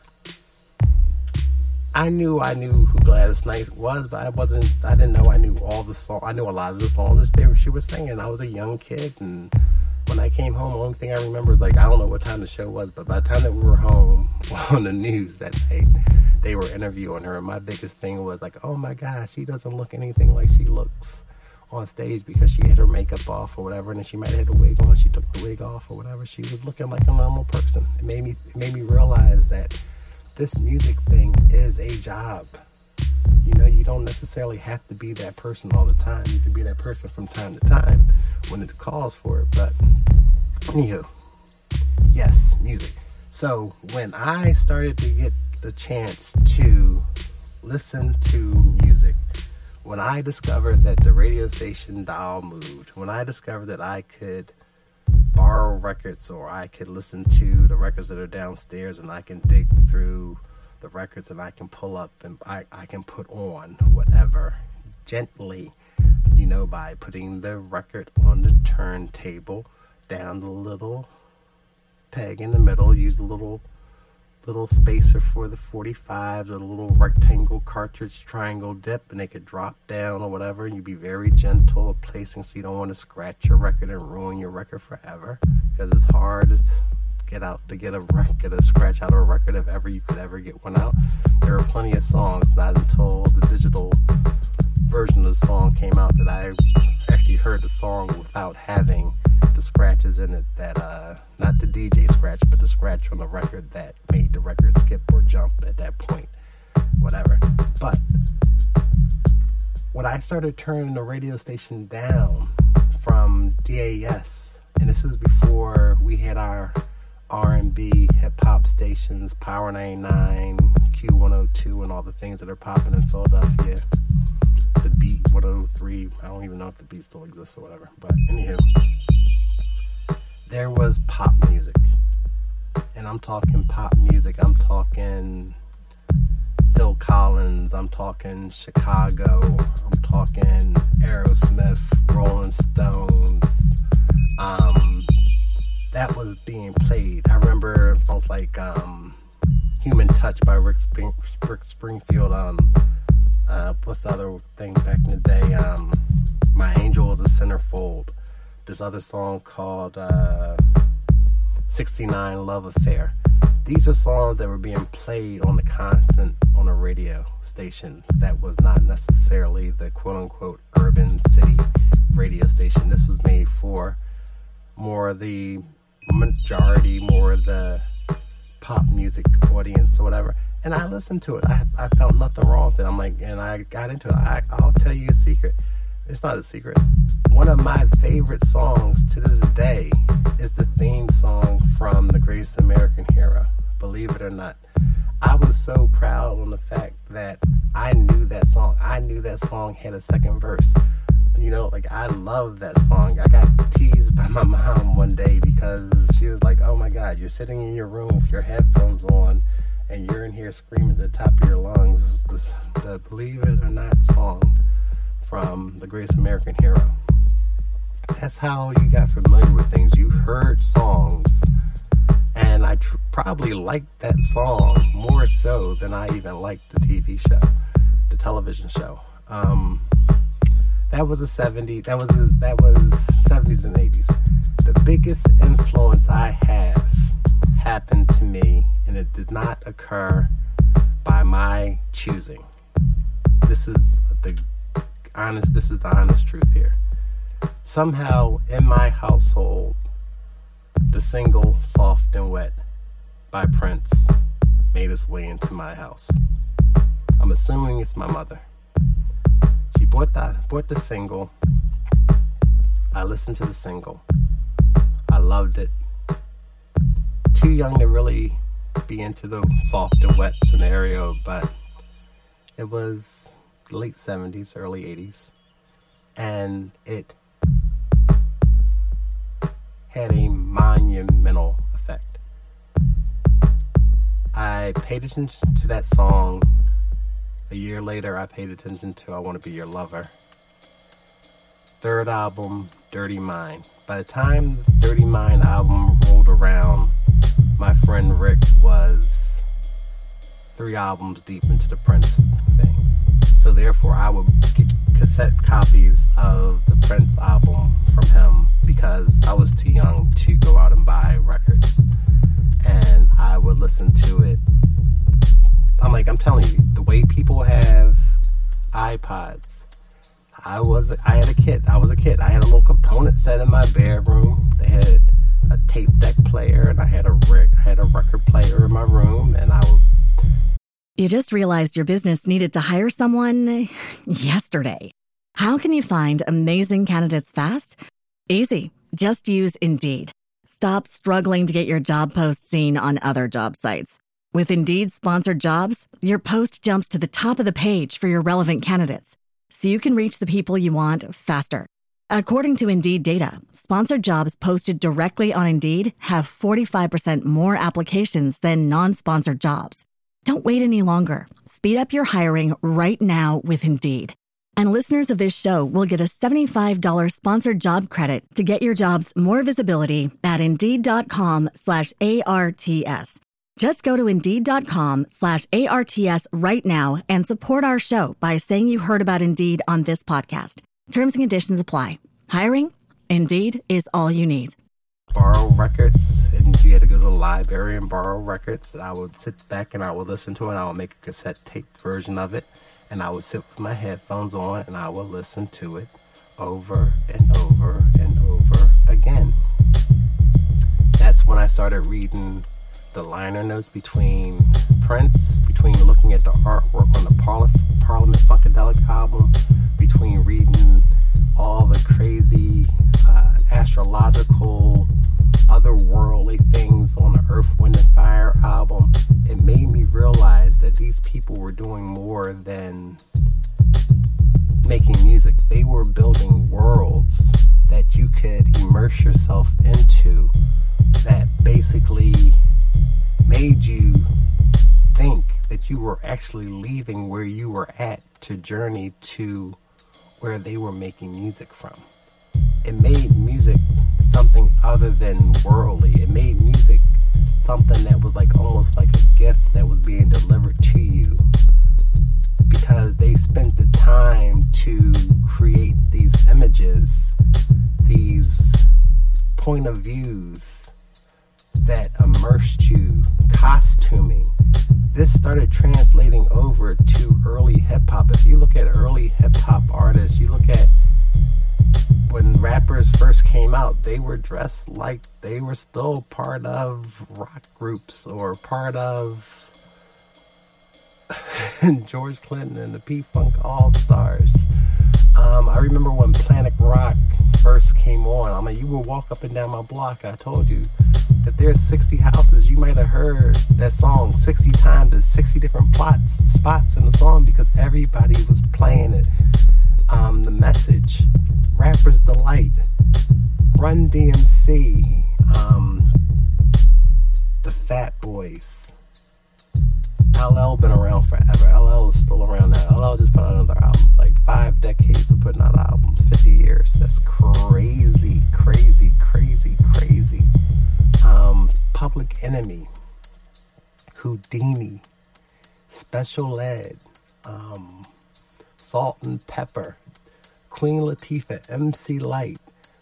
I knew I knew who Gladys Knight was, but I wasn't. I didn't know I knew all the songs. I knew a lot of the songs that she was singing. I was a young kid, and when I came home, the only thing I remember is like I don't know what time the show was, but by the time that we were home on the news that night, they were interviewing her, and my biggest thing was like, oh my gosh, she doesn't look anything like she looks on stage because she had her makeup off or whatever, and then she might have had a wig on. She took the wig off or whatever. She was looking like a normal person. It made me it made me realize that this music thing is a job. You know, you don't necessarily have to be that person all the time. You can be that person from time to time when it calls for it. But anywho, yes, music. So when I started to get the chance to listen to music, when I discovered that the radio station dial moved, when I discovered that I could borrow records or I could listen to the records that are downstairs and I can dig through the records and I can pull up and I, I can put on whatever gently, you know, by putting the record on the turntable, down the little peg in the middle, use the little little spacer for the forty-five, the little rectangle cartridge triangle dip, and they could drop down or whatever, and you'd be very gentle at placing so you don't want to scratch your record and ruin your record forever, because it's hard to get out to get a record, a scratch out of a record if ever you could ever get one out. There are plenty of songs, not until the digital version of the song came out that I actually heard the song without having the scratches in it, that uh not the D J scratch, but the scratch on the record that made the record skip or jump at that point, whatever. But when I started turning the radio station down from D A S, and this is before we had our R and B hip hop stations, Power ninety-nine, Q one oh two, and all the things that are popping in Philadelphia, the Beat one oh three, I don't even know if the Beat still exists or whatever, but anywho, there was pop music. And I'm talking pop music. I'm talking Phil Collins. I'm talking Chicago. I'm talking Aerosmith, Rolling Stones. Um, that was being played. I remember songs like um, Human Touch by Rick, Spring- Rick Springfield. Um, uh, what's the other thing back in the day? Um, My Angel is a Centerfold. This other song called uh, sixty-nine Love Affair. These are songs that were being played on the constant on a radio station that was not necessarily the quote-unquote urban city radio station. This was made for more of the majority, more of the pop music audience or whatever. And I listened to it. I I felt nothing wrong with it. I'm like, and I got into it. I, I'll tell you a secret. It's not a secret. One of my favorite songs to this day is the theme song from The Greatest American Hero. Believe it or not. I was so proud on the fact that I knew that song. I knew that song had a second verse. You know, like, I love that song. I got teased by my mom one day because she was like, oh my God, you're sitting in your room with your headphones on and you're in here screaming at the top of your lungs. This, the Believe It or Not song from The Greatest American Hero. That's how you got familiar with things. You heard songs, and I tr- probably liked that song more so than I even liked the T V show, the television show. Um, that was a seventies, that was a, that was seventies and eighties. The biggest influence I have happened to me, and it did not occur by my choosing. This is the honest, this is the honest truth here. Somehow in my household, the single Soft and Wet by Prince made its way into my house. I'm assuming it's my mother. She bought the, bought the single. I listened to the single. I loved it. Too young to really be into the Soft and Wet scenario, but it was late seventies, early eighties, and it had a monumental effect. I paid attention to that song. A year later, I paid attention to I Want to Be Your Lover. Third album, Dirty Mind. By the time the Dirty Mind album rolled around, my friend Rick was three albums deep into the Prince thing. So therefore, I would get cassette copies of the Prince album from him because I was too young to go out and buy records. And I would listen to it. I'm like, I'm telling you, the way people have iPods, I was, I had a kid. I was a kid. I had a little component set in my bedroom. They had a tape deck player, and I had a rec- I had a record player in my room, and I would. You just realized your business needed to hire someone yesterday. How can you find amazing candidates fast? Easy. Just use Indeed. Stop struggling to get your job post seen on other job sites. With Indeed sponsored jobs, your post jumps to the top of the page for your relevant candidates, so you can reach the people you want faster. According to Indeed data, sponsored jobs posted directly on Indeed have forty-five percent more applications than non-sponsored jobs. Don't wait any longer. Speed up your hiring right now with Indeed. And listeners of this show will get a seventy-five dollars sponsored job credit to get your jobs more visibility at Indeed.com slash ARTS. Just go to Indeed.com slash ARTS right now and support our show by saying you heard about Indeed on this podcast. Terms and conditions apply. Hiring? Indeed is all you need. Borrow records, and you had to go to the library and borrow records. And I would sit back and I would listen to it, and I would make a cassette tape version of it. And I would sit with my headphones on and I would listen to it over and over and over again. That's when I started reading the liner notes between Prince, between looking at the artwork on the Parli- Parliament Funkadelic album, between reading all the crazy uh, astrological, otherworldly things on the Earth, Wind and Fire album. It made me realize that these people were doing more than making music. They were building worlds that you could immerse yourself into that basically made you think that you were actually leaving where you were at to journey to where they were making music from. It made music something other than worldly. It made music something that was like almost like a gift that was being delivered to you, because they spent the time to create these images, these point of views that immersed you, costuming. This started translating over to early hip-hop. If you look at early hip-hop artists, you look at when rappers first came out, they were dressed like they were still part of rock groups or part of George Clinton and the P-Funk All-Stars. Um, I remember when Planet Rock first came on. I mean, you would walk up and down my block. I told you that there's sixty houses. You might have heard that song sixty times. There's sixty different plots, spots in the song because everybody was playing it. Um, the Message, Rapper's Delight, Run D M C, um, the Fat Boys. L L been around forever. L L is still around now. L L just put out another album. Like five decades of putting out albums. fifty years. That's crazy, crazy, crazy, crazy. Um, Public Enemy, Houdini, Special Ed, um, Salt and Pepper, Queen Latifah, M C Light,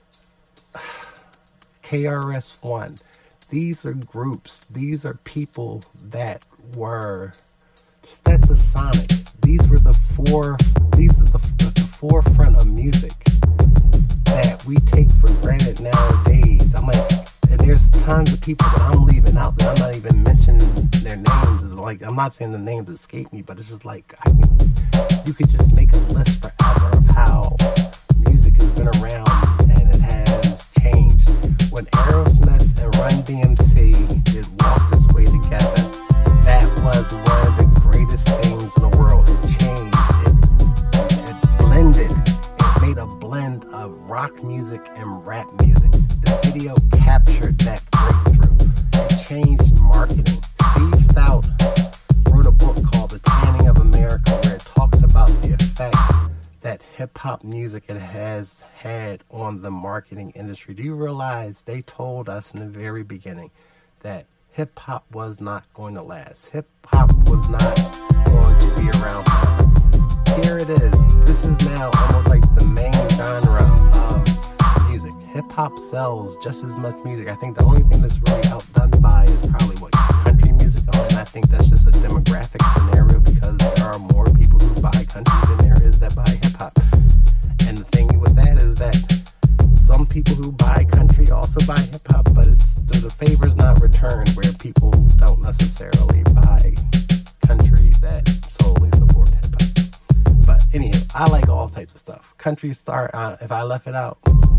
K R S One. These are groups. These are people that were Stetsasonic. These were the four. These are the, the, the forefront of music that we take for granted nowadays. I'm like, and there's tons of people that I'm leaving out that I'm not even mentioning their names. Like, I'm not saying the names escape me, but it's just like I can. You could just make a list forever of how music has been around and it has changed. When Aerosmith and Run D M C did Walk This Way Together, that was one of the greatest things in the world. It changed. It, it blended. It made a blend of rock music and rap music. The video captured that breakthrough. It changed marketing. Steve Stout wrote a book called The Tanning of America, where it talks about the effect that hip-hop music it has had on the marketing industry. Do you realize they told us in the very beginning that hip-hop was not going to last? Hip-hop was not going to be around forever. Here it is. This is now almost like the main genre of music. Hip-hop sells just as much music. I think the only thing that's really outdone by is probably what country music on, and I think that's just a demographic scenario because there are more people who buy country than there is that buy hip-hop. And the thing with that is that some people who buy country also buy hip-hop, but it's the favor's not returned where people don't necessarily buy country that solely support hip-hop. But anyhow, I like all types of stuff. Country star, uh, if I left it out,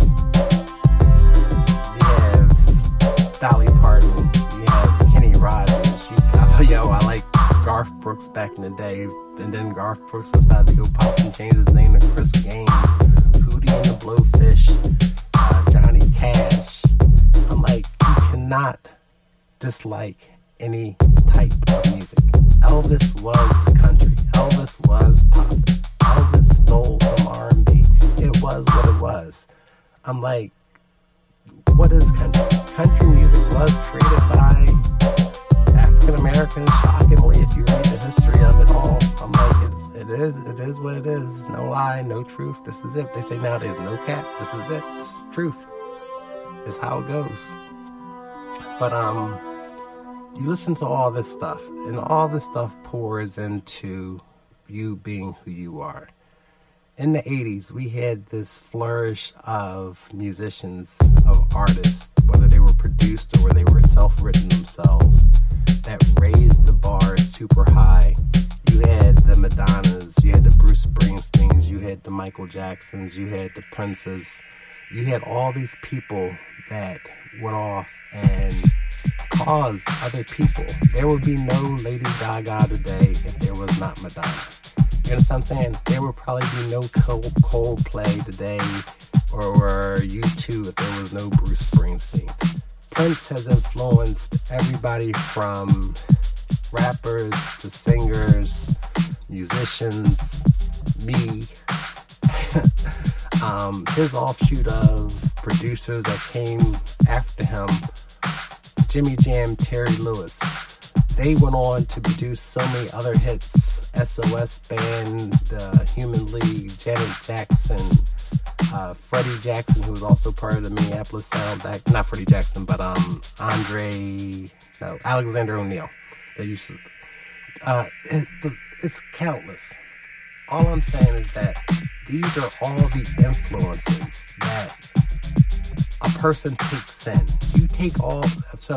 you have Dolly Parton, you have Kenny Rogers, you have, yo, I like Garth Brooks back in the day, and then Garth Brooks decided to go pop and change his name to Chris Gaines, Hootie and the Blowfish, uh, Johnny Cash. I'm like, you cannot dislike any type of music. Elvis was country. Elvis was pop. Elvis stole from R and B. It was what it was. I'm like, what is country? Country music was created by African Americans, shockingly, if you read the history of it all. I'm like, it, it is, it is what it is. No lie, no truth. This is it. They say nowadays, no cap. This is it. It's the truth. It's how it goes. But um, you listen to all this stuff, and all this stuff pours into you being who you are. In the eighties, we had this flourish of musicians, of artists, whether they were produced or whether they were self-written themselves, that raised the bar super high. You had the Madonnas, you had the Bruce Springsteens, you had the Michael Jacksons, you had the Princes. You had all these people that went off and caused other people. There would be no Lady Gaga today if there was not Madonna. You understand what I'm saying? There would probably be no Coldplay today or U two if there was no Bruce Springsteen. Prince has influenced everybody from rappers to singers, musicians, me. um, his offshoot of producers that came after him, Jimmy Jam, Terry Lewis. They went on to produce so many other hits. S O S Band, the Human League, Janet Jackson, uh, Freddie Jackson, who was also part of the Minneapolis Sound back, not Freddie Jackson, but um, Andre, no, Alexander O'Neal. They used to, uh, it, it's countless. All I'm saying is that these are all the influences that a person takes in. You take all, so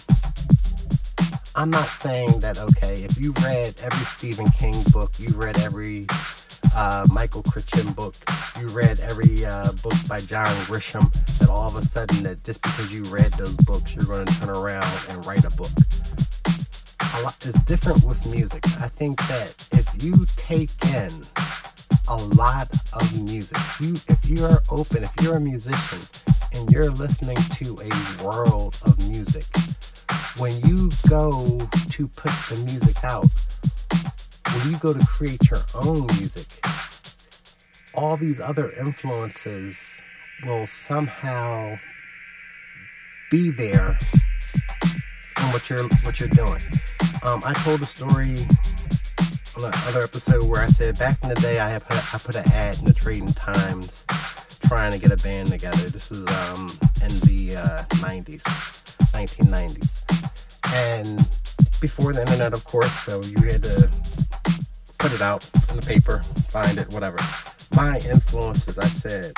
I'm not saying that, okay, if you read every Stephen King book, you read every uh, Michael Crichton book, you read every uh, book by John Grisham, that all of a sudden that just because you read those books, you're going to turn around and write a book. A lot is different with music. I think that if you take in a lot of music, you if you're open, if you're a musician and you're listening to a world of music, when you go to put the music out, when you go to create your own music, all these other influences will somehow be there in what you're what you're doing. Um, I told a story on another episode where I said back in the day I have put, I put an ad in the Trading Times trying to get a band together. This was um, in the uh, nineties, nineteen nineties, and before the internet, of course. So you had to put it out in the paper, find it, whatever. My influences, I said,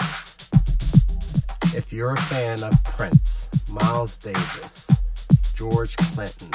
if you're a fan of Prince, Miles Davis, George Clinton,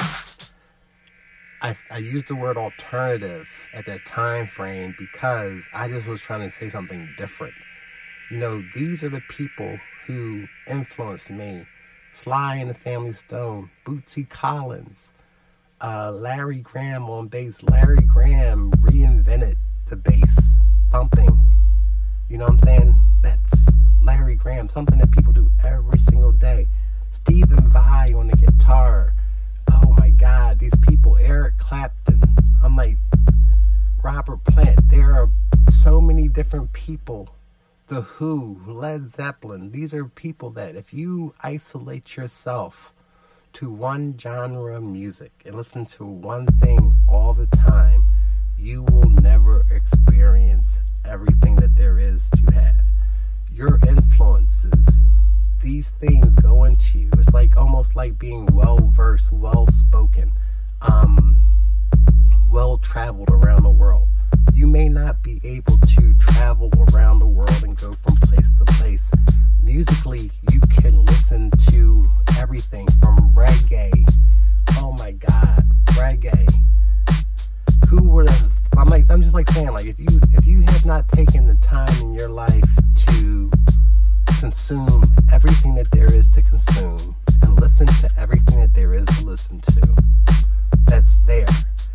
I, I used the word alternative at that time frame because I just was trying to say something different. You know, these are the people who influenced me. Sly and the Family Stone, Bootsy Collins, uh, Larry Graham on bass. Larry Graham reinvented the bass thumping. You know what I'm saying? That's Larry Graham, something that people do every single day. Stephen Vai on the guitar. Oh my God, these people, Eric Clapton. I'm like, Robert Plant. There are so many different people. The Who, Led Zeppelin. These are people that if you isolate yourself to one genre of music and listen to one thing all the time, you will never experience everything that there is to have. Your influences, these things go into you. It's like almost like being well-versed, well-spoken, um, well-traveled around the world. You may not be able to travel around the world and go from place to place. Musically, you can listen to everything from reggae. Oh my God, reggae. Who would have? I'm like, I'm just like saying, like, if you if you have not taken the time in your life to consume everything that there is to consume and listen to everything that there is to listen to, that's there.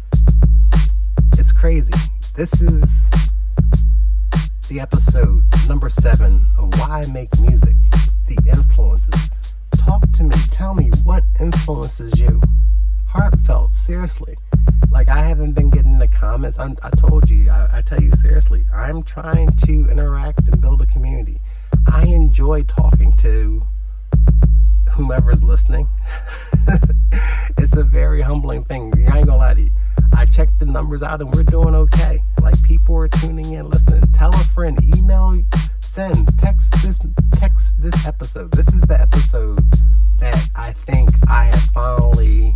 It's crazy. This is the episode number seven of Why I Make Music, the influences. Talk to me. Tell me what influences you. Heartfelt, seriously. Like, I haven't been getting the comments. I'm, I told you, I, I tell you seriously, I'm trying to interact and build a community. I enjoy talking to whomever's listening. It's a very humbling thing. I ain't gonna lie to you. I checked the numbers out and we're doing okay. Like, people are tuning in, listening. Tell a friend, email, send, text this, text this episode. This is the episode that I think I have finally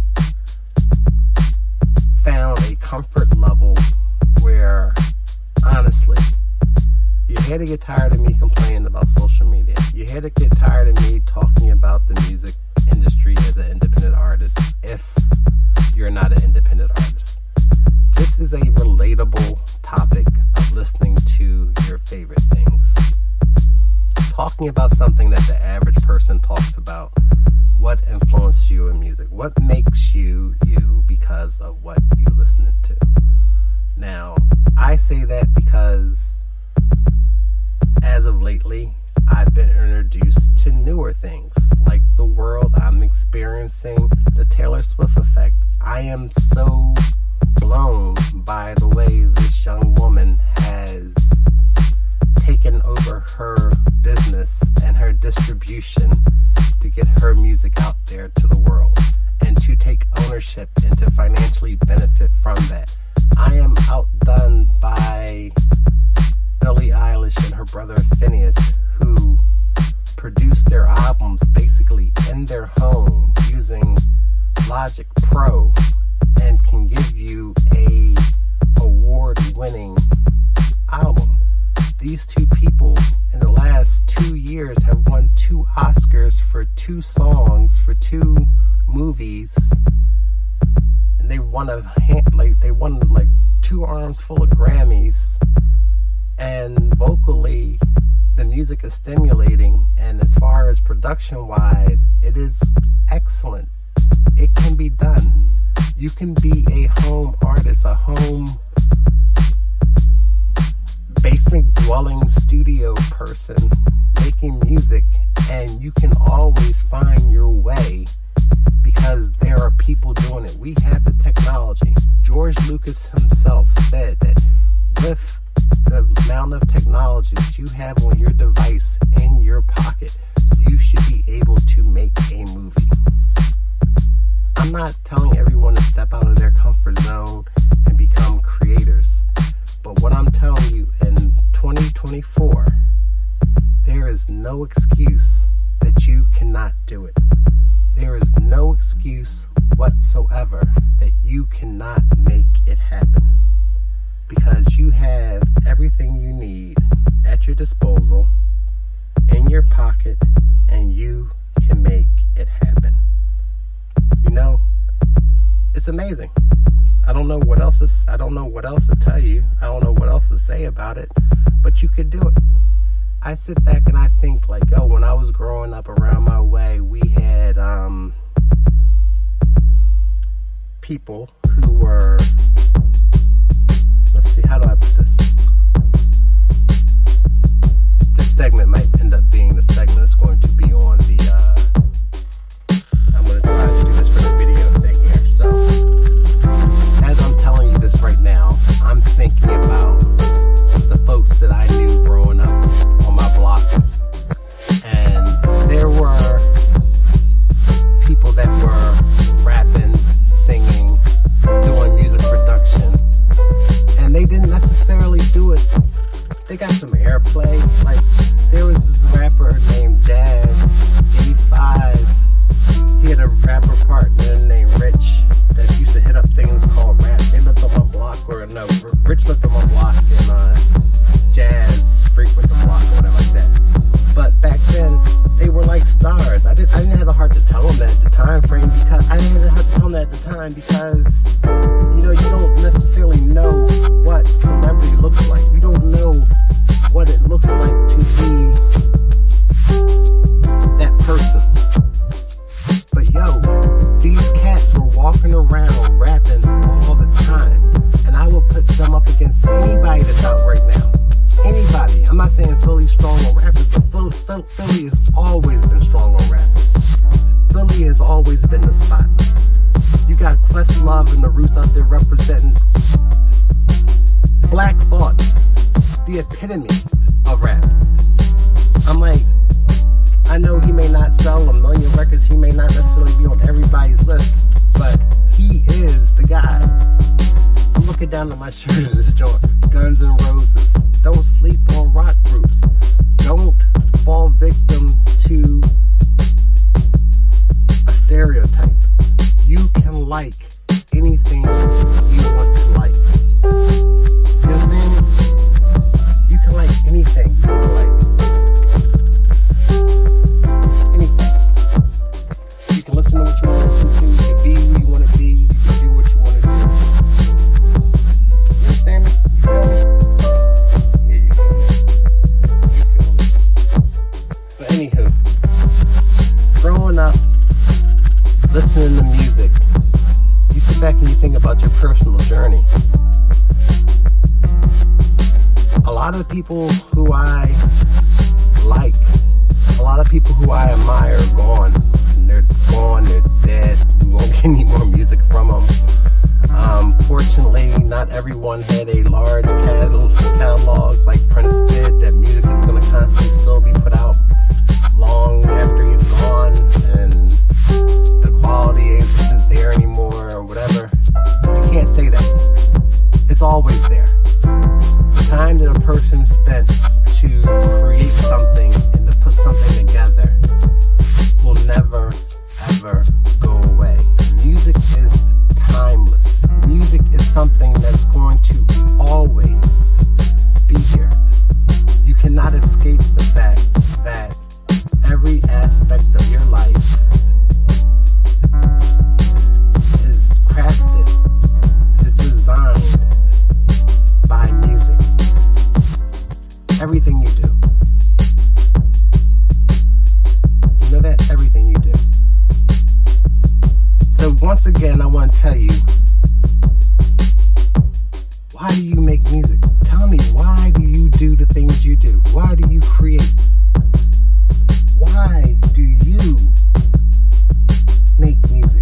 found a comfort level where, honestly, you had to get tired of me complaining about social media. You had to get tired of me talking about the music industry as an independent artist if you're not an independent artist. This is a relatable topic of listening to your favorite things. Talking about something that the average person talks about. What influenced you in music? What makes you you because of what you listen to? Now, I say that because as of lately, I've been introduced to newer things, like the world I'm experiencing, the Taylor Swift effect. I am so blown by the way this young woman has taken over her business and her distribution to get her music out there to the world and to take ownership and to financially benefit from that. I am outdone by Billie Eilish and her brother Phineas, who these two people in the last two years have won two Oscars for two songs, for two movies. And they won a hand, like they won like two arms full of Grammys. And vocally, the music is stimulating, and as far as production wise, it is excellent. It can be done. You can be a home artist, a home basement dwelling studio person making music, and you can always find your way because there are people doing it. We have the technology. George Lucas himself said that with the amount of technology that you have on your device in your pocket, you should be able to make a movie. I'm not telling everyone to step out of their comfort zone and become creators, but what I'm telling you, in twenty twenty-four, there is no excuse that you cannot do it. There is no excuse whatsoever that you cannot make it happen, because you have everything you need at your disposal, in your pocket, and you can make it happen. You know, it's amazing. I don't know what else is, I don't know what else to tell you. I don't know what else to say about it, but you could do it. I sit back and I think like, oh, when I was growing up around my way, we had um, people who were, let's see, how do I put this? This segment might end up being the segment that's going to be on the, uh, I'm going to try to do this for the video thing here. So, as I'm telling you this right now, I'm thinking about the folks that I knew growing up on my block. And there were people that were rapping, singing, doing music production. And they didn't necessarily do it. They got some airplay. Like, there was this rapper named Jazz, J five. He had a rapper partner named Rich that used to hit up things called rap. They lived on my block, or no, Rich lived on my block, and uh, Jazz frequented the block or whatever like that. But back then, they were like stars. I didn't, I didn't have the heart to tell them that at the time frame, because I didn't have the heart to tell them that at the time because, you know, you don't necessarily know what celebrity looks like. You don't know what it looks like to be that person. But yo, these cats were walking around rapping all the time, and I will put them up against anybody that's out right now. Anybody. I'm not saying Philly's strong on rappers, but Philly, Philly has always been strong on rappers. Philly has always been the spot. You got Questlove and the Roots out there representing Black Thought, the epitome of rap. I'm like, I know he may not sell a million records, he may not necessarily be on everybody's list, but he is the guy. I'm looking down at my shirt in this joint. Guns N' Roses. Don't sleep on rock groups. Don't fall victim to a stereotype. You can like anything you want to like. You understand me? You can like anything you want to like. Anything. You can listen to what you want to listen to. You can be who you want to be. You can do what you want to do. You understand me? You feel me? Yeah, you feel me. You feel me. But anywho, growing up, listening to music, you sit back and you think about your personal journey. A lot of people who I like, a lot of people who I admire are gone. They're gone, they're dead. We won't get any more music from them. Um, fortunately, not everyone had a large catalog like Prince did, that music is going to constantly still be put out long after he's gone, and the quality isn't there anymore or whatever. You can't say that. It's always there. The time that a person spent to create something and to put something together will never, ever go away. Music is timeless. Music is something that's going to always be here. You music. Tell me, why do you do the things you do? Why do you create? Why do you make music?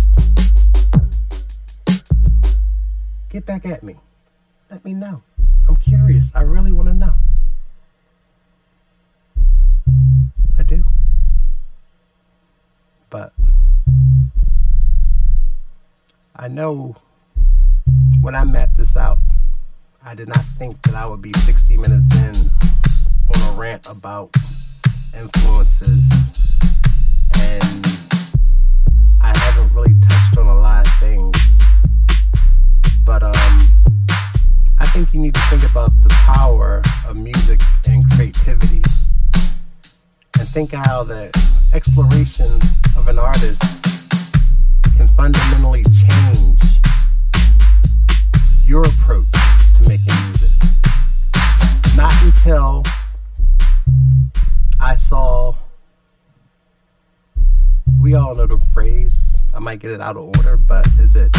Get back at me. Let me know. I'm curious. I really want to know. I do. But I know when I mapped this out, I did not think that I would be sixty minutes in on a rant about influences, and I haven't really touched on a lot of things, but um, I think you need to think about the power of music and creativity, and think how the exploration of an artist can fundamentally change your approach to making music. Not until I saw, we all know the phrase, I might get it out of order, but is it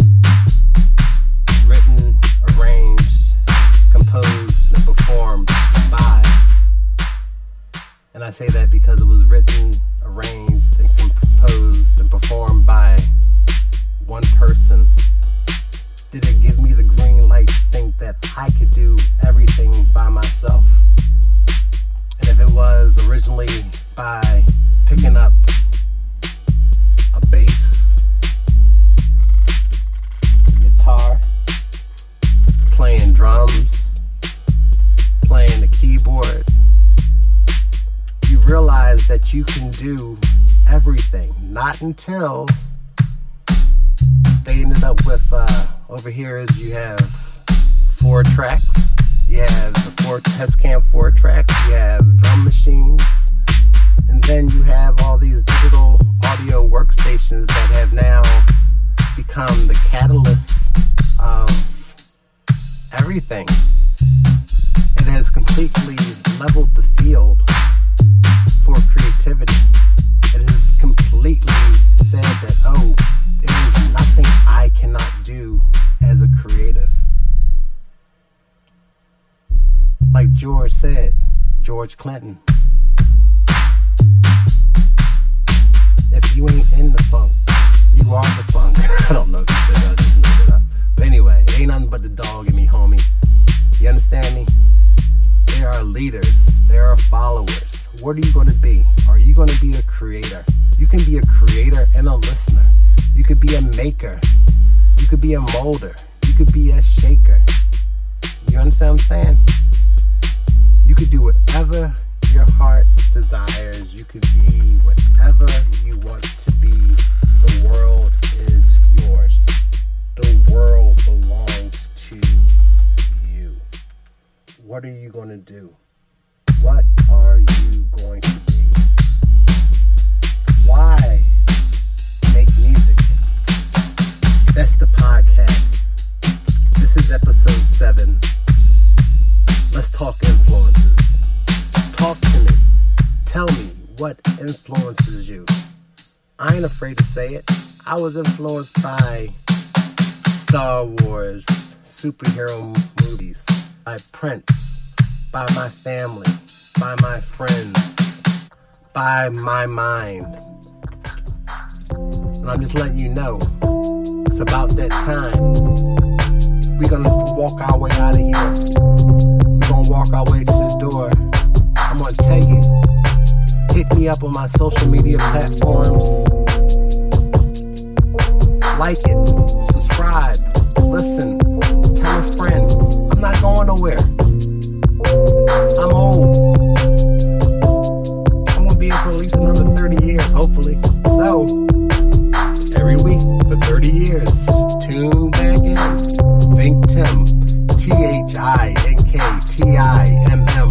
written, arranged, composed, and performed by? And I say that because it was written, arranged, and composed, and performed by one person. Did it give me the green light to think that I could do everything by myself? And if it was originally by picking up a bass, a guitar, playing drums, playing the keyboard, you realize that you can do everything. Not until they ended up with, uh, over here is you have four tracks. You have the four Testcam four tracks. You have drum machines. And then you have all these digital audio workstations that have now become the catalyst of everything. It has completely leveled the field for creativity. It has completely said that, oh, there is nothing I cannot do as a creative. Like George said, George Clinton, if you ain't in the funk, you are the funk. I don't know if he said that, I just made it up. But anyway, it ain't nothing but the dog in me, homie. You understand me? There are leaders, there are followers. What are you going to be? Are you going to be a creator? You can be a creator and a listener. You could be a maker. You could be a molder. You could be a shaker. You understand what I'm saying? You could do whatever your heart desires. You could be whatever you want to be. The world is yours. The world belongs to you. What are you going to do? What are you going to be? Why make music? That's the podcast. This is episode seven. Let's talk influences. Talk to me. Tell me what influences you. I ain't afraid to say it. I was influenced by Star Wars, superhero movies, by Prince, by my family, by my friends, by my mind. And I'm just letting you know, it's about that time. We're gonna walk our way out of here. We're gonna walk our way to the door. I'm gonna tell you, hit me up on my social media platforms. Like it, subscribe, listen, tell a friend. I'm not going nowhere. I'm old. I'm gonna be here for at least another thirty years, hopefully. So, every week for thirty years, tune back in. Think Tim, T H I N K T I M M.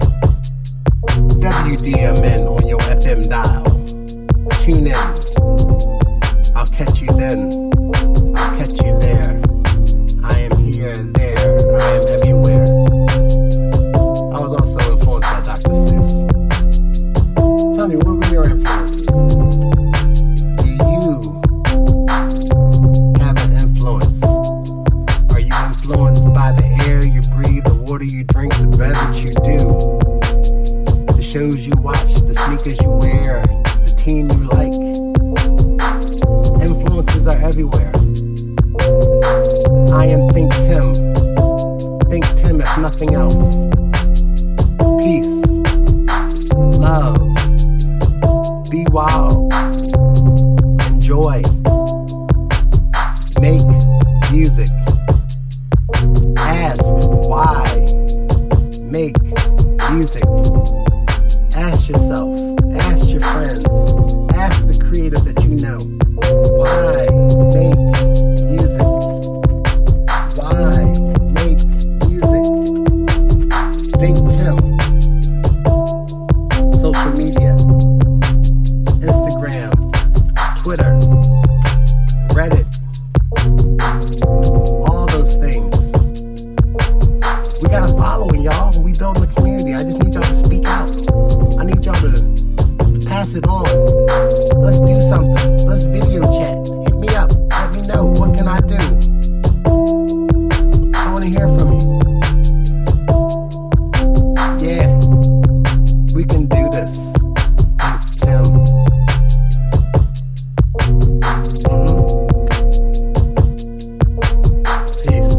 W D M N on your F M dial. Tune in. I'll catch you then. I'll catch you there. I am here, there. I am everywhere. I was also influenced by Doctor Seuss. Tell me, what were your influences? Do you have an influence? Are you influenced by the air you breathe water you drink, the beverage you do, the shows you watch, the sneakers you wear, the team you like. Influences are everywhere. I am Think Tim. Think Tim if nothing else. Peace. Love. Be wild. Enjoy. Make music. Ask why. Make music. Ask yourself. Ask your friends. Ask the creator that you know. Why make music? Why make music? Think Tim. Social media. Instagram. Twitter. Reddit. All those things. We got a following, y'all. We building a community. I just need y'all to speak out. I need y'all to pass it on. Let's do something. Let's video chat. Hit me up. Let me know. What can I do? I want to hear from you. Yeah. We can do this. Thanks, Tim. Mm-hmm. Peace.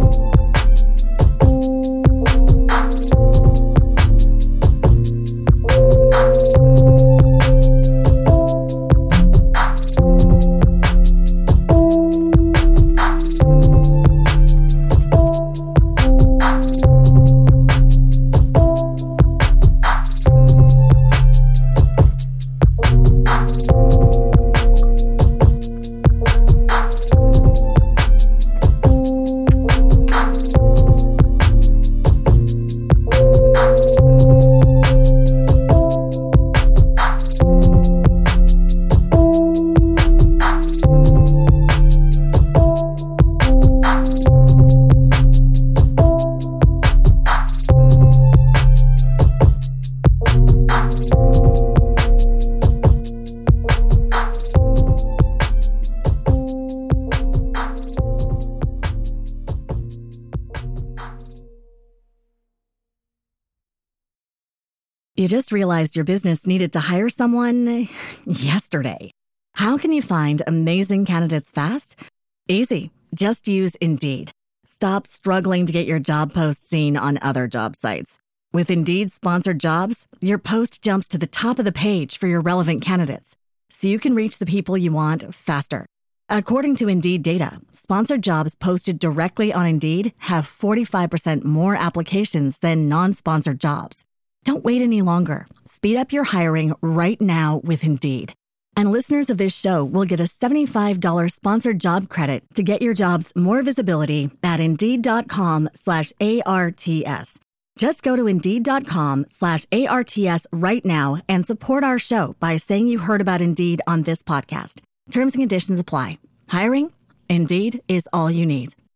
You just realized your business needed to hire someone yesterday. How can you find amazing candidates fast? Easy. Just use Indeed. Stop struggling to get your job post seen on other job sites. With Indeed sponsored jobs, your post jumps to the top of the page for your relevant candidates, so you can reach the people you want faster. According to Indeed data, sponsored jobs posted directly on Indeed have forty-five percent more applications than non-sponsored jobs. Don't wait any longer. Speed up your hiring right now with Indeed. And listeners of this show will get a seventy-five dollars sponsored job credit to get your jobs more visibility at Indeed.com slash ARTS. Just go to Indeed.com slash ARTS right now and support our show by saying you heard about Indeed on this podcast. Terms and conditions apply. Hiring? Indeed is all you need.